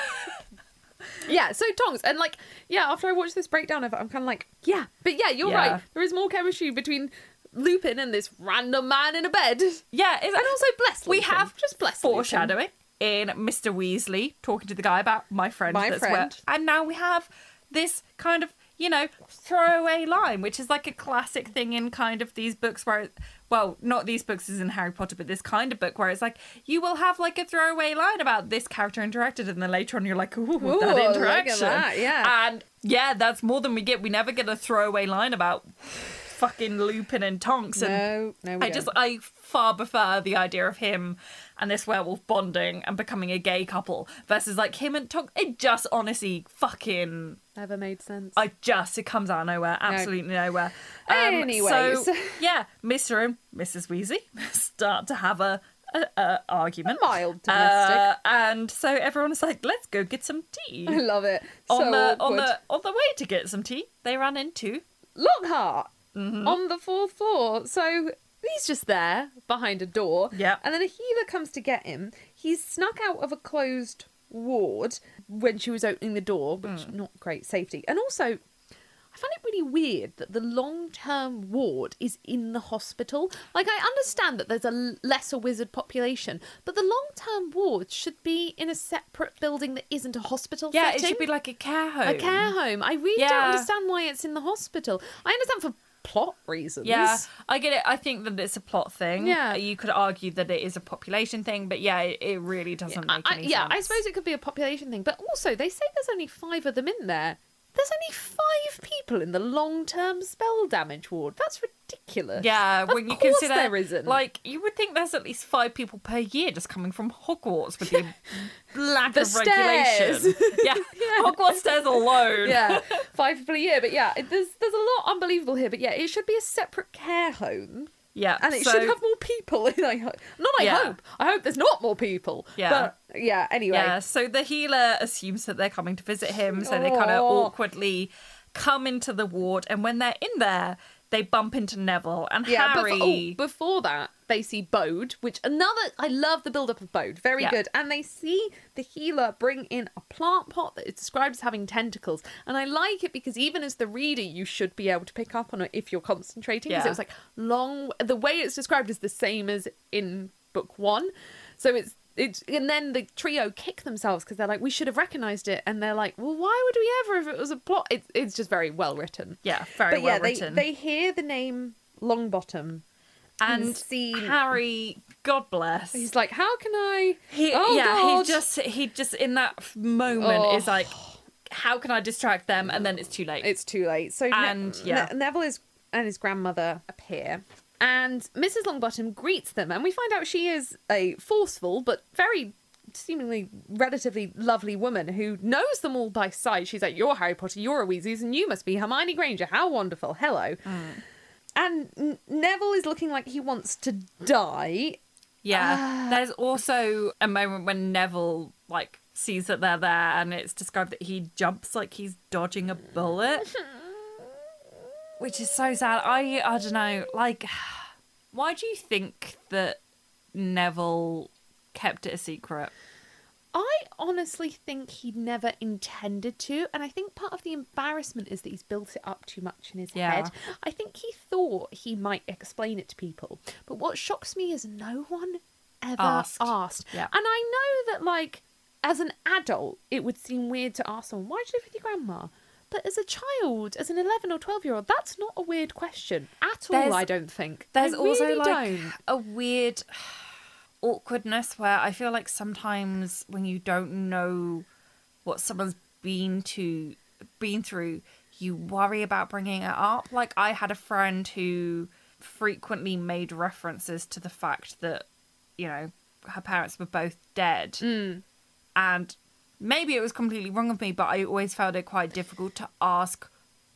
Yeah, so Tonks, and like, yeah, after I watched this breakdown of it, I'm kind of like, yeah, but yeah, you're right. There is more chemistry between Lupin and this random man in a bed. Yeah, and also bless Lupin. We have just bless foreshadowing in Mr. Weasley talking to the guy about my friend. And now we have this kind of, throwaway line, which is like a classic thing in kind of these books where, well, not these books as in Harry Potter, but this kind of book where it's like, you will have like a throwaway line about this character interacted, and then later on you're like, ooh, that interaction. Look at that, yeah. And yeah, that's more than we get. We never get a throwaway line about fucking Lupin and Tonks. And no, we don't. I far prefer the idea of him and this werewolf bonding and becoming a gay couple versus like him and Tonks. It just honestly fucking never made sense. It comes out of nowhere, absolutely nowhere. Anyways, so yeah, Mr. and Mrs. Weasley start to have a argument, mild domestic, and so everyone is like, "Let's go get some tea." I love it. On the way to get some tea, they ran into Lockhart on the 4th floor. So he's just there behind a door. Yeah. And then a healer comes to get him. He's snuck out of a closed ward when she was opening the door, which not great safety. And also, I find it really weird that the long-term ward is in the hospital. Like, I understand that there's a lesser wizard population, but the long-term ward should be in a separate building that isn't a hospital setting. it should be like a care home. A care home. I really don't understand why it's in the hospital. I understand for plot reasons. Yeah, I get it. I think that it's a plot thing. Yeah. You could argue that it is a population thing, but yeah, it really doesn't make any sense. Yeah, I suppose it could be a population thing, but also they say there's only 5 of them in there. There's only 5 people in the long-term spell damage ward. That's ridiculous. Yeah, when you consider there isn't. Like, you would think there's at least 5 people per year just coming from Hogwarts with the lack of stairs. regulation. Yeah, Hogwarts stairs alone. Yeah, 5 people a year, but yeah, there's a lot unbelievable here. But yeah, it should be a separate care home. Yeah, and it should have more people. I hope. I hope there's not more people. Yeah. But yeah, anyway. Yeah, so the healer assumes that they're coming to visit him, so they kind of awkwardly come into the ward, and when they're in there, they bump into Neville and Harry. But before that, they see Bode, I love the build-up of Bode. Very good. And they see the healer bring in a plant pot that is described as having tentacles. And I like it because even as the reader, you should be able to pick up on it if you're concentrating. Because it was like the way it's described is the same as in book 1. So it's and then the trio kick themselves because they're like, we should have recognised it, and they're like, well, why would we ever if it was a plot? It's just very well written. Yeah, very well written. They hear the name Longbottom and see Harry, God bless. He's like, how can I? He just in that moment is like, how can I distract them? And then it's too late. It's too late. So Neville and his grandmother appear, and Mrs. Longbottom greets them, and we find out she is a forceful but very seemingly relatively lovely woman who knows them all by sight. She's like, "You're Harry Potter, you're a Weasley, and you must be Hermione Granger. How wonderful. Hello." And Neville is looking like he wants to die. Yeah. There's also a moment when Neville, like, sees that they're there, and it's described that he jumps like he's dodging a bullet. Which is so sad. I don't know, like, why do you think that Neville kept it a secret? I honestly think he never intended to, and I think part of the embarrassment is that he's built it up too much in his head. I think he thought he might explain it to people, but what shocks me is no one ever asked. Yeah. And I know that, like, as an adult, it would seem weird to ask someone, "Why did you live with your grandma?" But as a child, as an 11 or 12-year-old, that's not a weird question at all, I don't think. There's I also, really like, don't. a weird awkwardness where I feel like sometimes when you don't know what someone's been through, you worry about bringing it up. Like, I had a friend who frequently made references to the fact that, you know, her parents were both dead. And maybe it was completely wrong of me, but I always found it quite difficult to ask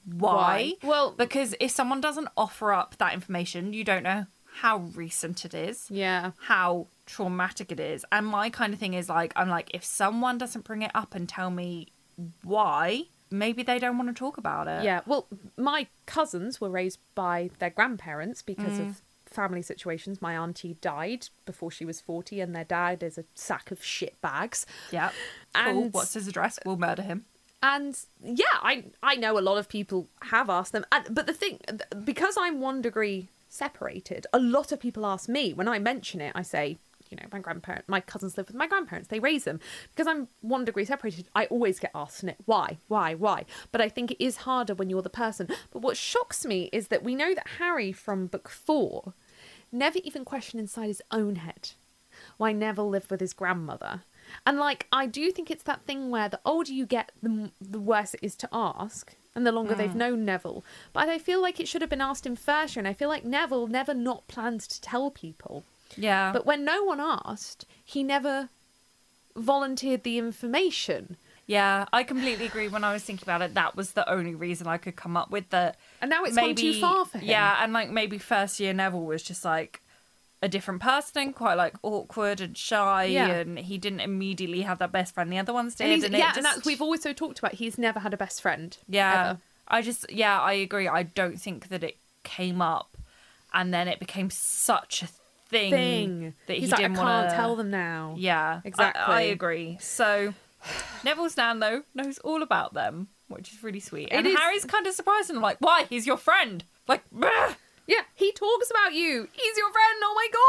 why. Well, because if someone doesn't offer up that information, you don't know how recent it is, how traumatic it is. And my kind of thing is, like, I'm like, if someone doesn't bring it up and tell me why, maybe they don't want to talk about it. Yeah, well, my cousins were raised by their grandparents because of family situations. My auntie died before she was 40, and their dad is a sack of shit bags. Yeah. And cool. What's his address? We'll murder him. And yeah, I know a lot of people have asked them. But the thing, because I'm 1 degree separated, a lot of people ask me, when I mention it, I say, you know, my cousins live with my grandparents, they raise them. Because I'm 1 degree separated, I always get asked it, why? But I think it is harder when you're the person. But what shocks me is that we know that Harry from book 4 never even questioned inside his own head why Neville lived with his grandmother. And, like, I do think it's that thing where the older you get, the worse it is to ask, and the longer they've known Neville. But I feel like it should have been asked in first year, and I feel like Neville never not planned to tell people. Yeah. But when no one asked, he never volunteered the information. Yeah, I completely agree. When I was thinking about it, that was the only reason I could come up with that. And now it's gone too far for him. Yeah, and, like, maybe first year Neville was just, like, a different person and quite, like, awkward and shy, and he didn't immediately have that best friend the other ones did. And that's, we've also talked about, he's never had a best friend. Yeah. Ever. I agree. I don't think that it came up and then it became such a thing that he's he like, didn't I want can't tell them now. Yeah, exactly. I agree. So Neville Stan, though, knows all about them, which is really sweet. And Harry's kind of surprised and like, why? He's your friend. Like, bah! Yeah, he talks about you. He's your friend. Oh my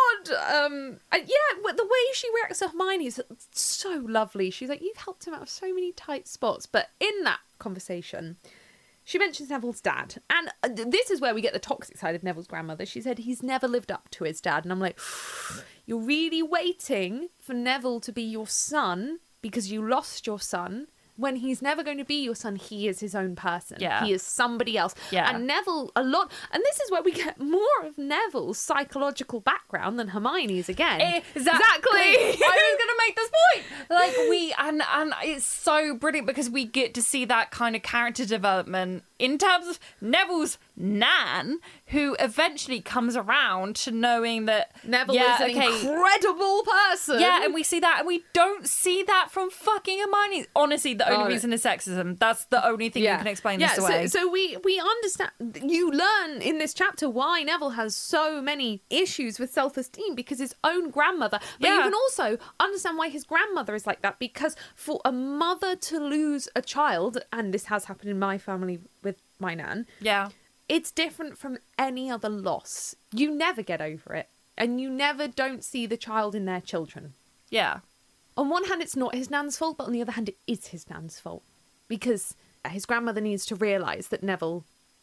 god. The way she reacts to Hermione is so lovely. She's like, you've helped him out of so many tight spots. But in that conversation, she mentions Neville's dad. And this is where we get the toxic side of Neville's grandmother. She said he's never lived up to his dad. And I'm like, you're really waiting for Neville to be your son because you lost your son. When he's never going to be your son, he is his own person. Yeah. He is somebody else. Yeah. And Neville, and this is where we get more of Neville's psychological background than Hermione's again. Exactly. I was going to make this point. Like, and it's so brilliant because we get to see that kind of character development in terms of Neville's nan, who eventually comes around to knowing that Neville is an incredible person. Yeah, and we see that, and we don't see that from fucking Hermione. Honestly, the only reason is sexism. That's the only thing you can explain this away. So we understand, you learn in this chapter why Neville has so many issues with self-esteem because his own grandmother. But you can also understand why his grandmother is like that, because for a mother to lose a child, and this has happened in my family with my nan. Yeah. It's different from any other loss. You never get over it. And you never don't see the child in their children. Yeah. On one hand, it's not his nan's fault, but on the other hand, it is his nan's fault. Because his grandmother needs to realise that Neville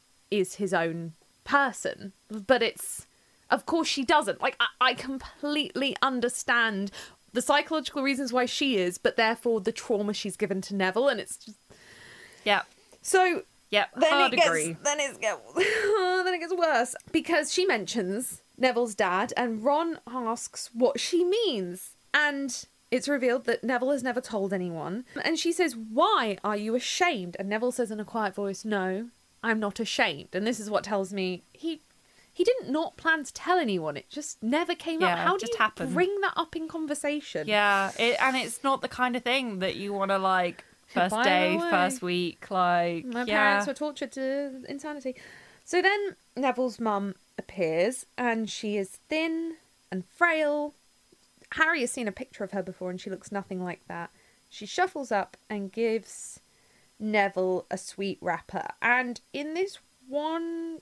is his own person. But it's... Of course she doesn't. Like, I completely understand the psychological reasons why she is, but therefore the trauma she's given to Neville. And it's just... Yeah. So Yeah. then Hard agree. then it gets worse because she mentions Neville's dad and Ron asks what she means, and it's revealed that Neville has never told anyone. And she says, "Why are you ashamed?" And Neville says in a quiet voice, "No, I'm not ashamed." And this is what tells me he didn't not plan to tell anyone. It just never came up. Yeah, How it do just you happened. bring that up in conversation? Yeah, and it's not the kind of thing that you want to like first By the day, way, first week, like My yeah. parents were tortured to insanity. So then Neville's mum appears and she is thin and frail. Harry has seen a picture of her before and she looks nothing like that. She shuffles up and gives Neville a sweet wrapper. And in this one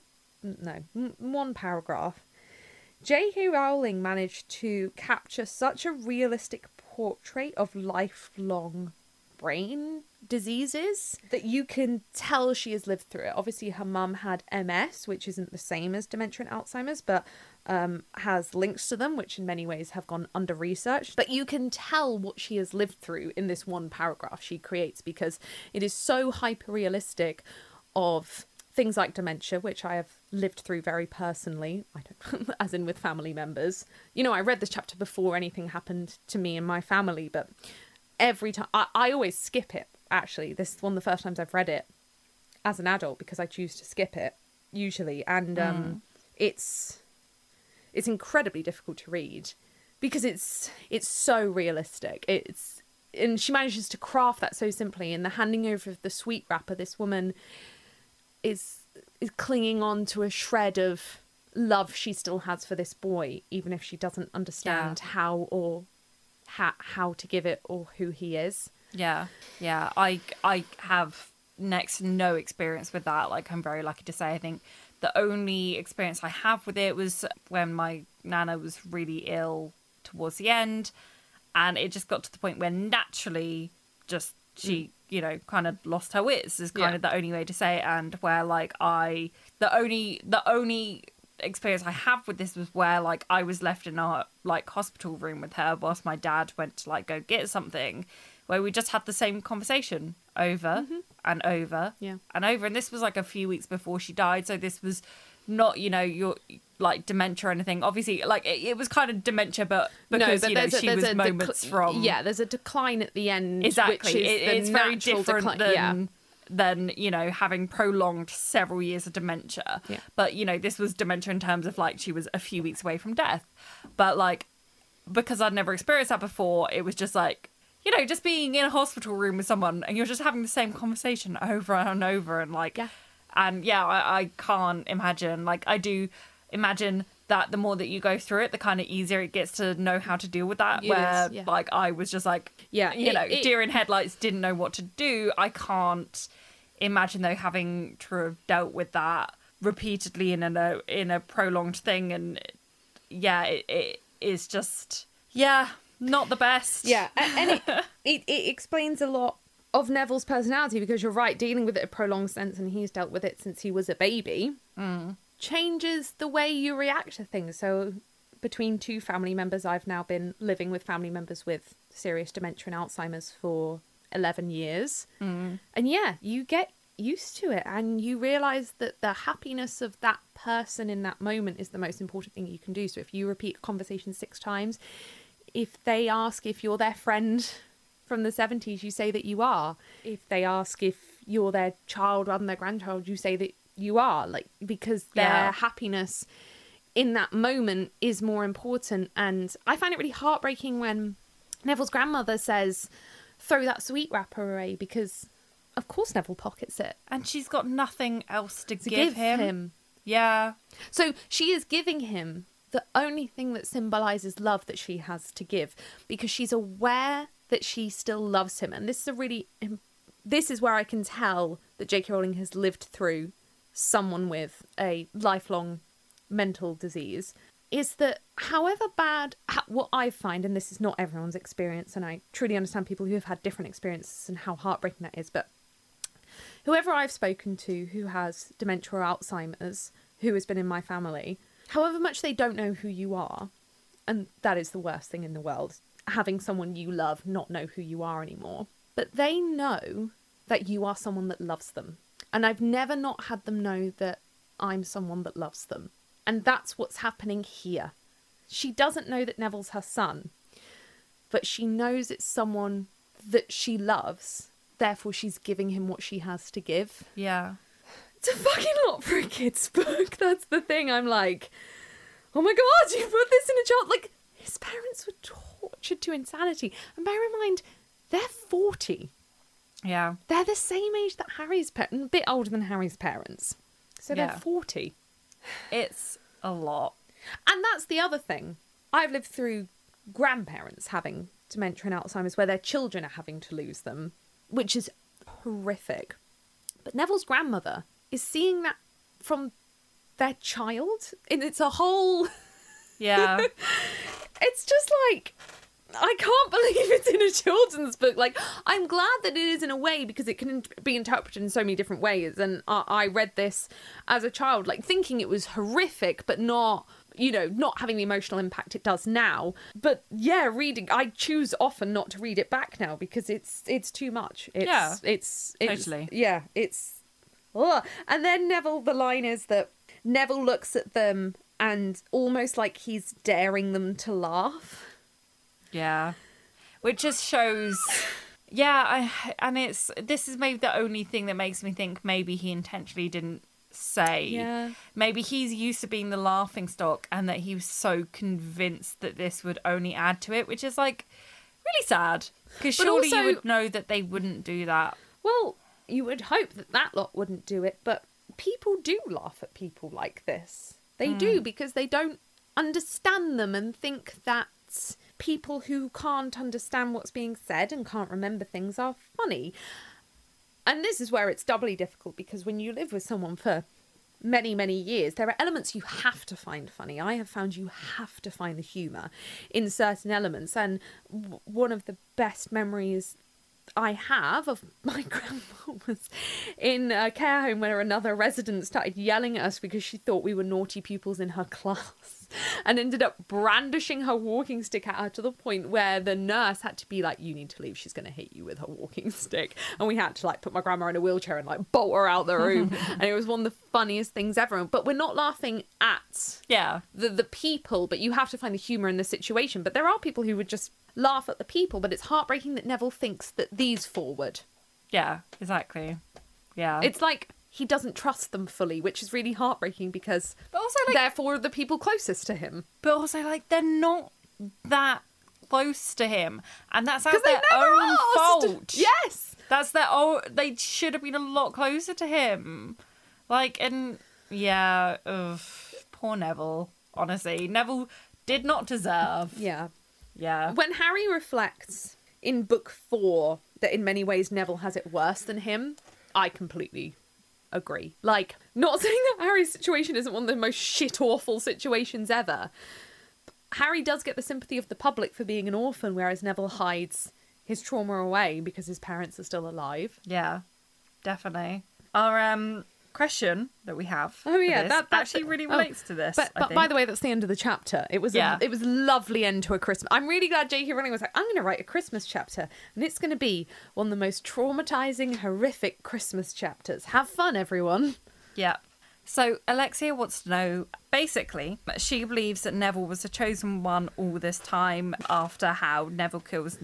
paragraph, J.K. Rowling managed to capture such a realistic portrait of lifelong brain diseases that you can tell she has lived through it. Obviously, her mum had MS, which isn't the same as dementia and Alzheimer's, but has links to them, which in many ways have gone under researched. But you can tell what she has lived through in this one paragraph she creates, because it is so hyper realistic of things like dementia, which I have lived through very personally, I don't, as in with family members. You know, I read this chapter before anything happened to me and my family, but every time I always skip it. Actually, this is one of the first times I've read it as an adult because I choose to skip it usually, and it's incredibly difficult to read because it's so realistic. And she manages to craft that so simply. In the handing over of the sweet wrapper, this woman is clinging on to a shred of love she still has for this boy, even if she doesn't understand how to give it or who he is. Yeah. I have next to no experience with that. Like, I'm very lucky to say. I think the only experience I have with it was when my nana was really ill towards the end, and it just got to the point where naturally just she you know, kind of lost her wits is kind of the only way to say it. And where like the only experience I have with this was where like I was left in a like hospital room with her whilst my dad went to like go get something, where we just had the same conversation over and over and over. And this was like a few weeks before she died, so this was not, you know, your like dementia or anything. Obviously, like it was kind of dementia, but because no, but you know she was moments from there's a decline at the end. Exactly, which is it's very different than you know, having prolonged several years of dementia. But you know, this was dementia in terms of like she was a few weeks away from death. But like, because I'd never experienced that before, it was just like, you know, just being in a hospital room with someone and you're just having the same conversation over and over, and like and I can't imagine, like I do imagine that the more that you go through it, the kind of easier it gets to know how to deal with that. Like I was just like, you know, deer in headlights, didn't know what to do. I can't imagine though having to have dealt with that repeatedly in a prolonged thing. And it is just not the best. And it explains a lot of Neville's personality, because you're right, dealing with it a prolonged sense, and he's dealt with it since he was a baby, changes the way you react to things. So between two family members, I've now been living with family members with serious dementia and Alzheimer's for 11 years. And you get used to it, and you realise that the happiness of that person in that moment is the most important thing you can do. So if you repeat a conversation 6 times, if they ask if you're their friend from the 70s, you say that you are. If they ask if you're their child rather than their grandchild, you say that you are, like, because their happiness in that moment is more important. And I find it really heartbreaking when Neville's grandmother says, throw that sweet wrapper away, because of course Neville pockets it. And she's got nothing else to give him. Yeah. So she is giving him the only thing that symbolises love that she has to give, because she's aware that she still loves him. And this is where I can tell that J.K. Rowling has lived through someone with a lifelong mental disease, is that however bad, what I find, and this is not everyone's experience, and I truly understand people who have had different experiences and how heartbreaking that is, but whoever I've spoken to who has dementia or Alzheimer's, who has been in my family, however much they don't know who you are, and that is the worst thing in the world, having someone you love not know who you are anymore, but they know that you are someone that loves them. And I've never not had them know that I'm someone that loves them. And that's what's happening here. She doesn't know that Neville's her son, but she knows it's someone that she loves. Therefore, she's giving him what she has to give. Yeah. It's a fucking lot for a kid's book. That's the thing. I'm like, oh my God, you put this in a child. Like, his parents were tortured to insanity. And bear in mind, they're 40. Yeah. They're the same age that Harry's parents, a bit older than Harry's parents. So they're Yeah. 40. It's a lot. And that's the other thing. I've lived through grandparents having dementia and Alzheimer's where their children are having to lose them, which is horrific. But Neville's grandmother is seeing that from their child, and it's a whole... Yeah. It's just like, I can't believe it's in a children's book. Like, I'm glad that it is in a way because it can be interpreted in so many different ways. And I read this as a child, like thinking it was horrific, but not, you know, not having the emotional impact it does now. But yeah, reading, I choose often not to read it back now because it's too much. It's totally. Yeah, it's... Ugh. And then Neville, the line is that Neville looks at them and almost like he's daring them to laugh. Yeah. Which just shows... Yeah, this is maybe the only thing that makes me think maybe he intentionally didn't say. Yeah. Maybe he's used to being the laughing stock and that he was so convinced that this would only add to it, which is like really sad. Because But surely also- you would know that they wouldn't do that. Well, you would hope that that lot wouldn't do it, but people do laugh at people like this. They do, because they don't understand them and think that people who can't understand what's being said and can't remember things are funny. And this is where it's doubly difficult, because when you live with someone for many, many years, there are elements you have to find funny. I have found you have to find the humour in certain elements. And one of the best memories I have of my grandma was in a care home where another resident started yelling at us because she thought we were naughty pupils in her class and ended up brandishing her walking stick at her to the point where the nurse had to be like, you need to leave, she's going to hit you with her walking stick. And we had to like put my grandma in a wheelchair and like bolt her out the room. And it was one of the funniest things ever. But we're not laughing at the people, but you have to find the humour in the situation. But there are people who would just laugh at the people, but it's heartbreaking that Neville thinks that these forward. Yeah, exactly. Yeah. It's like he doesn't trust them fully, which is really heartbreaking because But also, like, therefore the people closest to him. but also, like, they're not that close to him, and that's Because their they never own asked. fault. Yes. That's their own. They should have been a lot closer to him. Like, and yeah, ugh, poor Neville. Honestly, Neville did not deserve. Yeah. Yeah. When Harry reflects in book 4 that in many ways Neville has it worse than him, I completely agree. Like, not saying that Harry's situation isn't one of the most shit awful situations ever. Harry does get the sympathy of the public for being an orphan, whereas Neville hides his trauma away because his parents are still alive. Yeah, definitely. Our question that we have. Oh, yeah, for this that's actually it. really Oh, relates to this. But I think. by the way, that's the end of the chapter. It was Yeah. it was a lovely end to a Christmas. I'm really glad J.K. Rowling was like, I'm going to write a Christmas chapter, and it's going to be one of the most traumatizing, horrific Christmas chapters. Have fun, everyone. Yeah. So Alexia wants to know, basically, she believes that Neville was the chosen one all this time after how Neville kills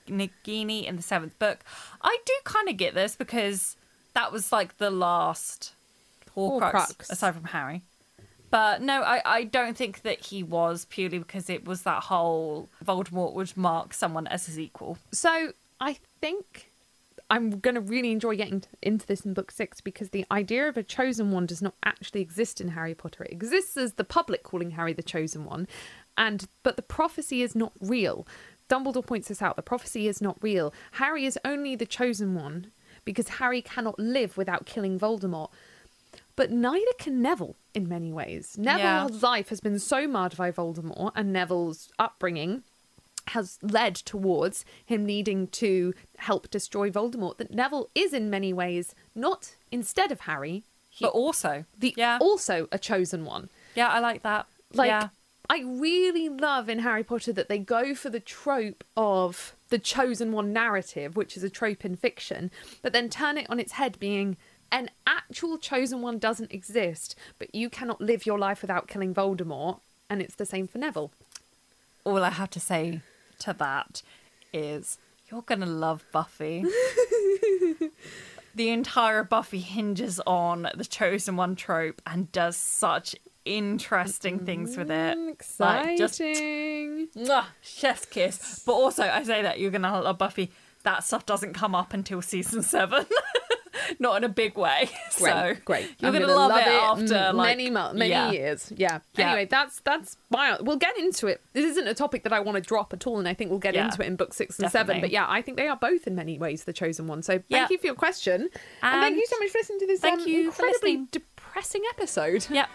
Nagini in the 7th book. I do kind of get this because that was like the last Horcrux, aside from Harry. But no, I don't think that he was, purely because it was that whole Voldemort would mark someone as his equal. So I think I'm going to really enjoy getting into this in book 6 because the idea of a chosen one does not actually exist in Harry Potter. It exists as the public calling Harry the chosen one, but the prophecy is not real. Dumbledore points this out. The prophecy is not real. Harry is only the chosen one because Harry cannot live without killing Voldemort. But neither can Neville in many ways. Neville's life has been so marred by Voldemort, and Neville's upbringing has led towards him needing to help destroy Voldemort, that Neville is in many ways not instead of Harry, But also. also a chosen one. Yeah, I like that. Like, yeah. I really love in Harry Potter that they go for the trope of the chosen one narrative, which is a trope in fiction, but then turn it on its head, being an actual chosen one doesn't exist, but you cannot live your life without killing Voldemort, and it's the same for Neville. All I have to say to that is you're gonna love Buffy. The entire Buffy hinges on the chosen one trope and does such interesting things with it. Exciting. Chef's kiss. But also, I say that you're gonna love Buffy. That stuff doesn't come up until season 7. Not in a big way. Great. You're I'm gonna love it after many years. Yeah. Anyway, that's wild. We'll get into it. This isn't a topic that I want to drop at all, and I think we'll get into it in book 6 and 7. But yeah, I think they are both in many ways the chosen one. So thank you for your question, and thank you so much for listening to this incredibly depressing episode. Yep.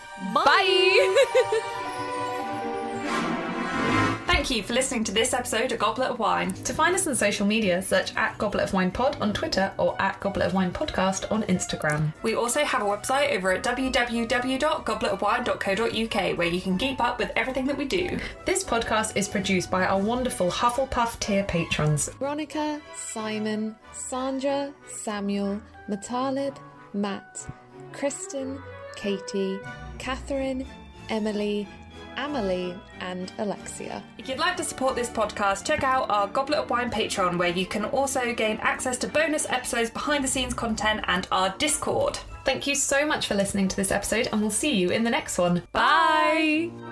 Bye. Thank you for listening to this episode of Goblet of Wine. To find us on social media, search @Goblet of Wine Pod on Twitter or @Goblet of Wine Podcast on Instagram. We also have a website over at www.gobletofwine.co.uk where you can keep up with everything that we do. This podcast is produced by our wonderful Hufflepuff tier patrons. Veronica, Simon, Sandra, Samuel, Matalib, Matt, Kristen, Katie, Catherine, Emily, Amelie and Alexia. If you'd like to support this podcast, check out our Goblet of Wine Patreon, where you can also gain access to bonus episodes, behind the scenes content and our Discord. Thank you so much for listening to this episode, and we'll see you in the next one. Bye.